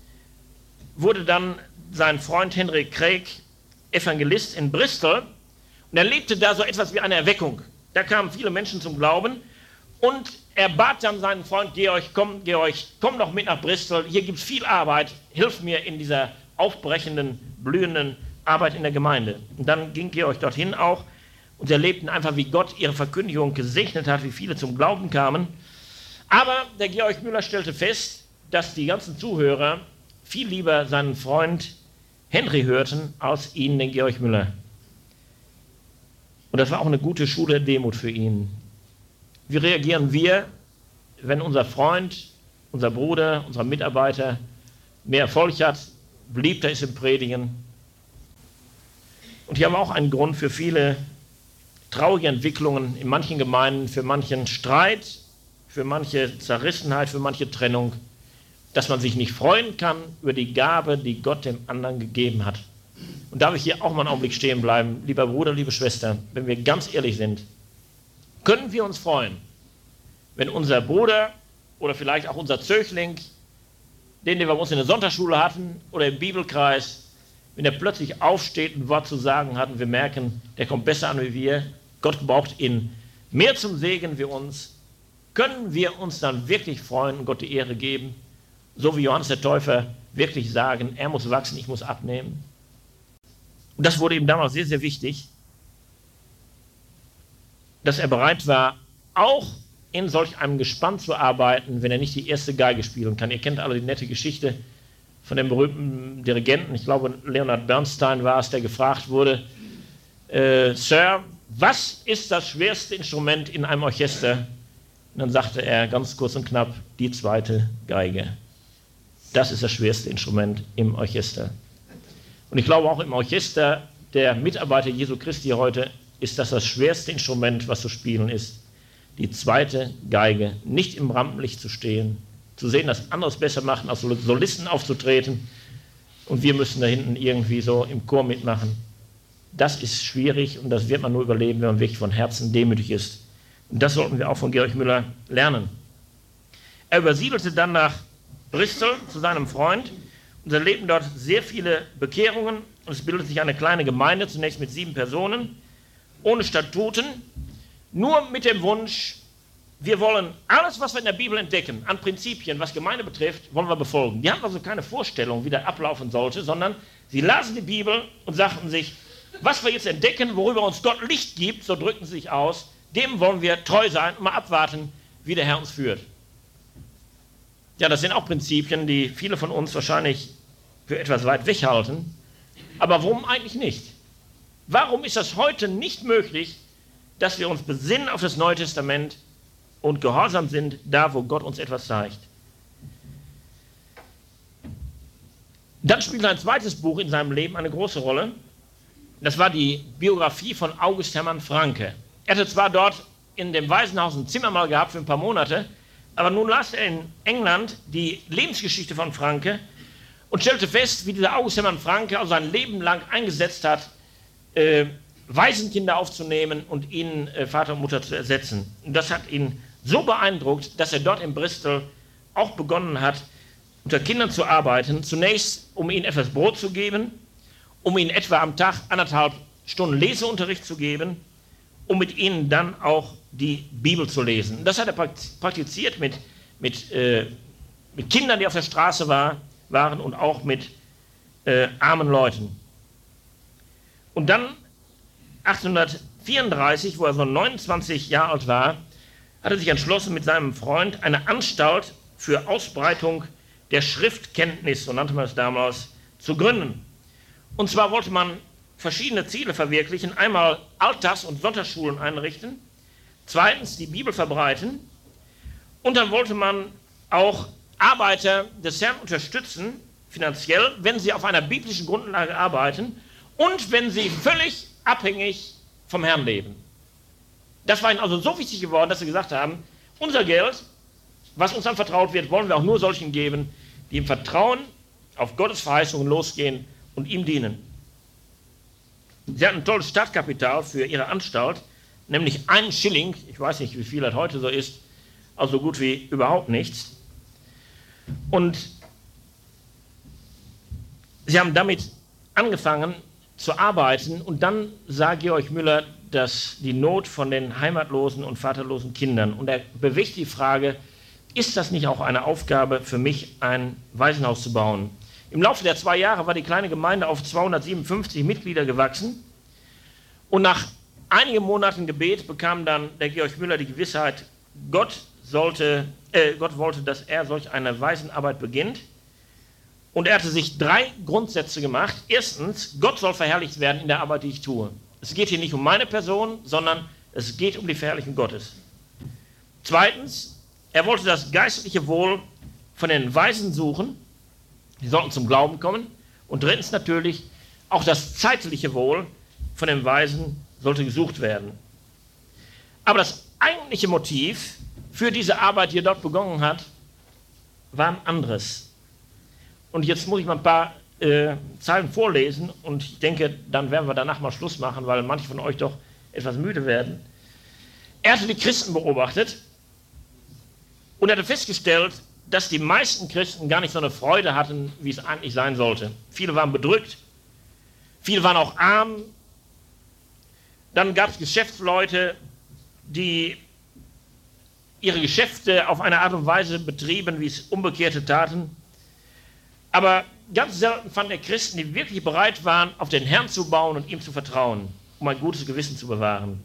wurde dann sein Freund Henry Craig Evangelist in Bristol, und er lebte da so etwas wie eine Erweckung. Da kamen viele Menschen zum Glauben, und er bat dann seinen Freund Georg, komm Georg, komm doch mit nach Bristol, hier gibt es viel Arbeit, hilf mir in dieser aufbrechenden, blühenden Arbeit in der Gemeinde. Und dann ging Georg dorthin auch, und sie erlebten einfach, wie Gott ihre Verkündigung gesegnet hat, wie viele zum Glauben kamen. Aber der Georg Müller stellte fest, dass die ganzen Zuhörer viel lieber seinen Freund Henry hörten, als ihn, den Georg Müller. Und das war auch eine gute Schule der Demut für ihn. Wie reagieren wir, wenn unser Freund, unser Bruder, unser Mitarbeiter mehr Erfolg hat, beliebter ist im Predigen? Und hier haben wir auch einen Grund für viele traurige Entwicklungen in manchen Gemeinden, für manchen Streit, für manche Zerrissenheit, für manche Trennung. dass man sich nicht freuen kann über die Gabe, die Gott dem anderen gegeben hat. Und darf ich hier auch mal einen Augenblick stehen bleiben, lieber Bruder, liebe Schwester, wenn wir ganz ehrlich sind, können wir uns freuen, wenn unser Bruder oder vielleicht auch unser Zöchling, den, den wir bei uns in der Sonntagsschule hatten oder im Bibelkreis, wenn er plötzlich aufsteht und ein Wort zu sagen hat und wir merken, der kommt besser an wie wir, Gott gebraucht ihn mehr zum Segen wie uns, können wir uns dann wirklich freuen und Gott die Ehre geben, so wie Johannes der Täufer wirklich sagen, er muss wachsen, ich muss abnehmen. Und das wurde ihm damals sehr, sehr wichtig, dass er bereit war, auch in solch einem Gespann zu arbeiten, wenn er nicht die erste Geige spielen kann. Ihr kennt alle die nette Geschichte von dem berühmten Dirigenten, ich glaube Leonard Bernstein war es, der gefragt wurde, äh, Sir, was ist das schwerste Instrument in einem Orchester? Und dann sagte er ganz kurz und knapp, die zweite Geige. Das ist das schwerste Instrument im Orchester. Und ich glaube auch im Orchester der Mitarbeiter Jesu Christi heute ist das das schwerste Instrument, was zu spielen ist. Die zweite Geige, nicht im Rampenlicht zu stehen, zu sehen, dass andere es besser machen, als Solisten aufzutreten und wir müssen da hinten irgendwie so im Chor mitmachen. Das ist schwierig und das wird man nur überleben, wenn man wirklich von Herzen demütig ist. Und das sollten wir auch von Georg Müller lernen. Er übersiedelte dann nach Bristol zu seinem Freund und erlebten dort sehr viele Bekehrungen und es bildete sich eine kleine Gemeinde, zunächst mit sieben Personen, ohne Statuten, nur mit dem Wunsch, wir wollen alles, was wir in der Bibel entdecken, an Prinzipien, was Gemeinde betrifft, wollen wir befolgen. Die hatten also keine Vorstellung, wie das ablaufen sollte, sondern sie lasen die Bibel und sagten sich, was wir jetzt entdecken, worüber uns Gott Licht gibt, so drückten sie sich aus, dem wollen wir treu sein und mal abwarten, wie der Herr uns führt. Ja, das sind auch Prinzipien, die viele von uns wahrscheinlich für etwas weit weghalten. Aber warum eigentlich nicht? Warum ist das heute nicht möglich, dass wir uns besinnen auf das Neue Testament und gehorsam sind, da wo Gott uns etwas zeigt? Dann spielt ein zweites Buch in seinem Leben eine große Rolle. Das war die Biografie von August Hermann Francke. Er hatte zwar dort in dem Waisenhaus ein Zimmer mal gehabt für ein paar Monate, aber nun las er in England die Lebensgeschichte von Francke und stellte fest, wie dieser August Hermann Francke also sein Leben lang eingesetzt hat, äh, Waisenkinder aufzunehmen und ihnen äh, Vater und Mutter zu ersetzen. Und das hat ihn so beeindruckt, dass er dort in Bristol auch begonnen hat, unter Kindern zu arbeiten. Zunächst, um ihnen etwas Brot zu geben, um ihnen etwa am Tag anderthalb Stunden Leseunterricht zu geben, um mit ihnen dann auch die Bibel zu lesen. Das hat er praktiziert mit, mit, äh, mit Kindern, die auf der Straße war, waren und auch mit äh, armen Leuten. Und dann achtzehnhundertvierunddreißig, wo er so neunundzwanzig Jahre alt war, hat er sich entschlossen, mit seinem Freund eine Anstalt für Ausbreitung der Schriftkenntnis, so nannte man es damals, zu gründen. Und zwar wollte man verschiedene Ziele verwirklichen. Einmal Alltags- und Sonntagsschulen einrichten, zweitens die Bibel verbreiten und dann wollte man auch Arbeiter des Herrn unterstützen, finanziell, wenn sie auf einer biblischen Grundlage arbeiten und wenn sie völlig abhängig vom Herrn leben. Das war ihnen also so wichtig geworden, dass sie gesagt haben, unser Geld, was uns dann vertraut wird, wollen wir auch nur solchen geben, die im Vertrauen auf Gottes Verheißungen losgehen und ihm dienen. Sie hatten ein tolles Startkapital für ihre Anstalt, nämlich einen Schilling, ich weiß nicht, wie viel das heute so ist, also so gut wie überhaupt nichts. Und sie haben damit angefangen zu arbeiten und dann sah Georg Müller, dass die Not von den heimatlosen und vaterlosen Kindern, und er bewegt die Frage, ist das nicht auch eine Aufgabe für mich, ein Waisenhaus zu bauen? Im Laufe der zwei Jahre war die kleine Gemeinde auf zweihundertsiebenundfünfzig Mitglieder gewachsen und nach einigen Monaten Gebet bekam dann der Georg Müller die Gewissheit, Gott, sollte, äh, Gott wollte, dass er solch eine Waisenarbeit beginnt. Und er hatte sich drei Grundsätze gemacht. Erstens, Gott soll verherrlicht werden in der Arbeit, die ich tue. Es geht hier nicht um meine Person, sondern es geht um die Verherrlichung Gottes. Zweitens, er wollte das geistliche Wohl von den Weisen suchen. Sie sollten zum Glauben kommen. Und drittens natürlich, auch das zeitliche Wohl von den Weisen sollte gesucht werden. Aber das eigentliche Motiv für diese Arbeit, die er dort begonnen hat, war ein anderes. Und jetzt muss ich mal ein paar äh, Zeilen vorlesen und ich denke, dann werden wir danach mal Schluss machen, weil manche von euch doch etwas müde werden. Er hatte die Christen beobachtet und er hatte festgestellt, dass die meisten Christen gar nicht so eine Freude hatten, wie es eigentlich sein sollte. Viele waren bedrückt, viele waren auch arm. Dann gab es Geschäftsleute, die ihre Geschäfte auf eine Art und Weise betrieben, wie es Umgekehrte taten. Aber ganz selten fand er Christen, die wirklich bereit waren, auf den Herrn zu bauen und ihm zu vertrauen, um ein gutes Gewissen zu bewahren.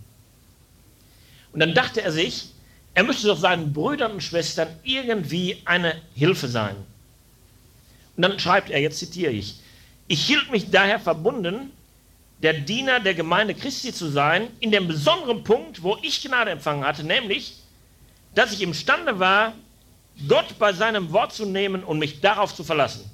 Und dann dachte er sich, er müsste doch seinen Brüdern und Schwestern irgendwie eine Hilfe sein. Und dann schreibt er, jetzt zitiere ich, ich hielt mich daher verbunden, der Diener der Gemeinde Christi zu sein, in dem besonderen Punkt, wo ich Gnade empfangen hatte, nämlich, dass ich imstande war, Gott bei seinem Wort zu nehmen und mich darauf zu verlassen.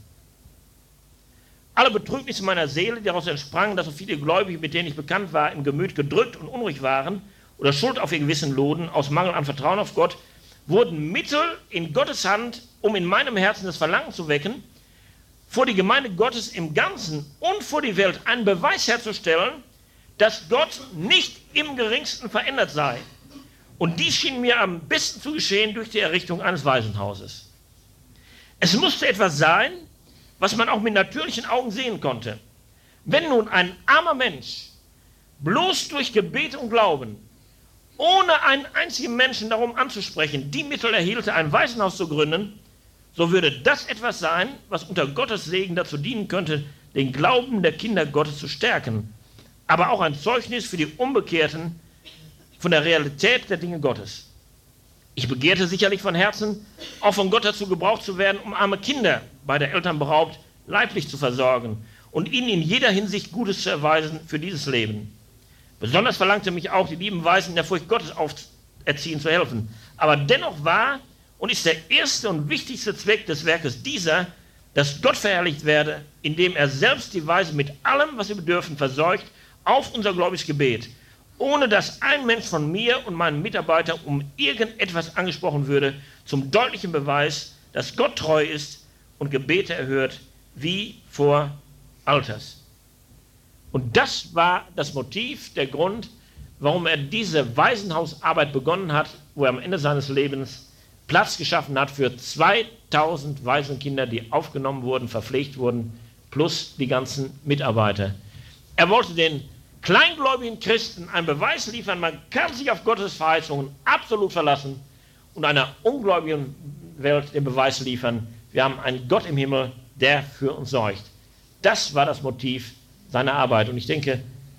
Alle Betrübnisse meiner Seele, die daraus entsprangen, dass so viele Gläubige, mit denen ich bekannt war, im Gemüt gedrückt und unruhig waren oder Schuld auf ihr Gewissen luden, aus Mangel an Vertrauen auf Gott, wurden Mittel in Gottes Hand, um in meinem Herzen das Verlangen zu wecken, vor die Gemeinde Gottes im Ganzen und vor die Welt einen Beweis herzustellen, dass Gott nicht im geringsten verändert sei. Und dies schien mir am besten zu geschehen durch die Errichtung eines Waisenhauses. Es musste etwas sein, was man auch mit natürlichen Augen sehen konnte. Wenn nun ein armer Mensch bloß durch Gebet und Glauben, ohne einen einzigen Menschen darum anzusprechen, die Mittel erhielte, ein Waisenhaus zu gründen, so würde das etwas sein, was unter Gottes Segen dazu dienen könnte, den Glauben der Kinder Gottes zu stärken, aber auch ein Zeugnis für die Unbekehrten von der Realität der Dinge Gottes. Ich begehrte sicherlich von Herzen, auch von Gott dazu gebraucht zu werden, um arme Kinder, bei der Eltern beraubt, leiblich zu versorgen und ihnen in jeder Hinsicht Gutes zu erweisen für dieses Leben. Besonders verlangte mich auch, die lieben Weisen in der Furcht Gottes auferziehen zu helfen. Aber dennoch war und ist der erste und wichtigste Zweck des Werkes dieser, dass Gott verherrlicht werde, indem er selbst die Weisen mit allem, was sie bedürfen, versorgt, auf unser gläubiges Gebet, ohne dass ein Mensch von mir und meinen Mitarbeitern um irgendetwas angesprochen würde, zum deutlichen Beweis, dass Gott treu ist und Gebete erhört, wie vor Alters. Und das war das Motiv, der Grund, warum er diese Waisenhausarbeit begonnen hat, wo er am Ende seines Lebens Platz geschaffen hat für zweitausend Waisenkinder, die aufgenommen wurden, verpflegt wurden, plus die ganzen Mitarbeiter. Er wollte den kleingläubigen Christen einen Beweis liefern, man kann sich auf Gottes Verheißungen absolut verlassen und einer ungläubigen Welt den Beweis liefern, wir haben einen Gott im Himmel, der für uns sorgt. Das war das Motiv seiner Arbeit und ich denke,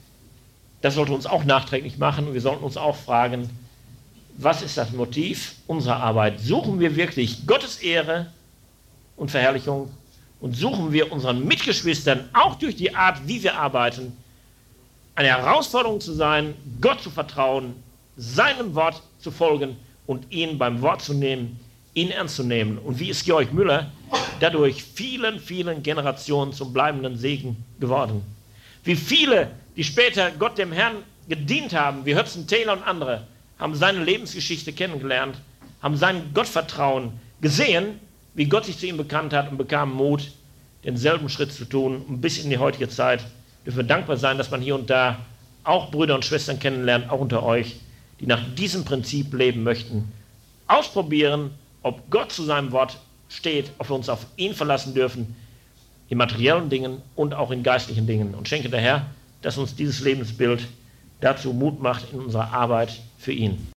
das sollte uns auch nachträglich machen und wir sollten uns auch fragen, was ist das Motiv unserer Arbeit? Suchen wir wirklich Gottes Ehre und Verherrlichung und suchen wir unseren Mitgeschwistern auch durch die Art, wie wir arbeiten, eine Herausforderung zu sein, Gott zu vertrauen, seinem Wort zu folgen und ihn beim Wort zu nehmen, ihn ernst zu nehmen. Und wie ist Georg Müller dadurch vielen, vielen Generationen zum bleibenden Segen geworden? Wie viele, die später Gott dem Herrn gedient haben, wie Hudson Taylor und andere, haben seine Lebensgeschichte kennengelernt, haben sein Gottvertrauen gesehen, wie Gott sich zu ihm bekannt hat und bekamen Mut, denselben Schritt zu tun. Und bis in die heutige Zeit dürfen wir dankbar sein, dass man hier und da auch Brüder und Schwestern kennenlernt, auch unter euch, die nach diesem Prinzip leben möchten. Ausprobieren, ob Gott zu seinem Wort steht, ob wir uns auf ihn verlassen dürfen, in materiellen Dingen und auch in geistlichen Dingen. Und schenke der Herr, dass uns dieses Lebensbild dazu Mut macht in unserer Arbeit für ihn.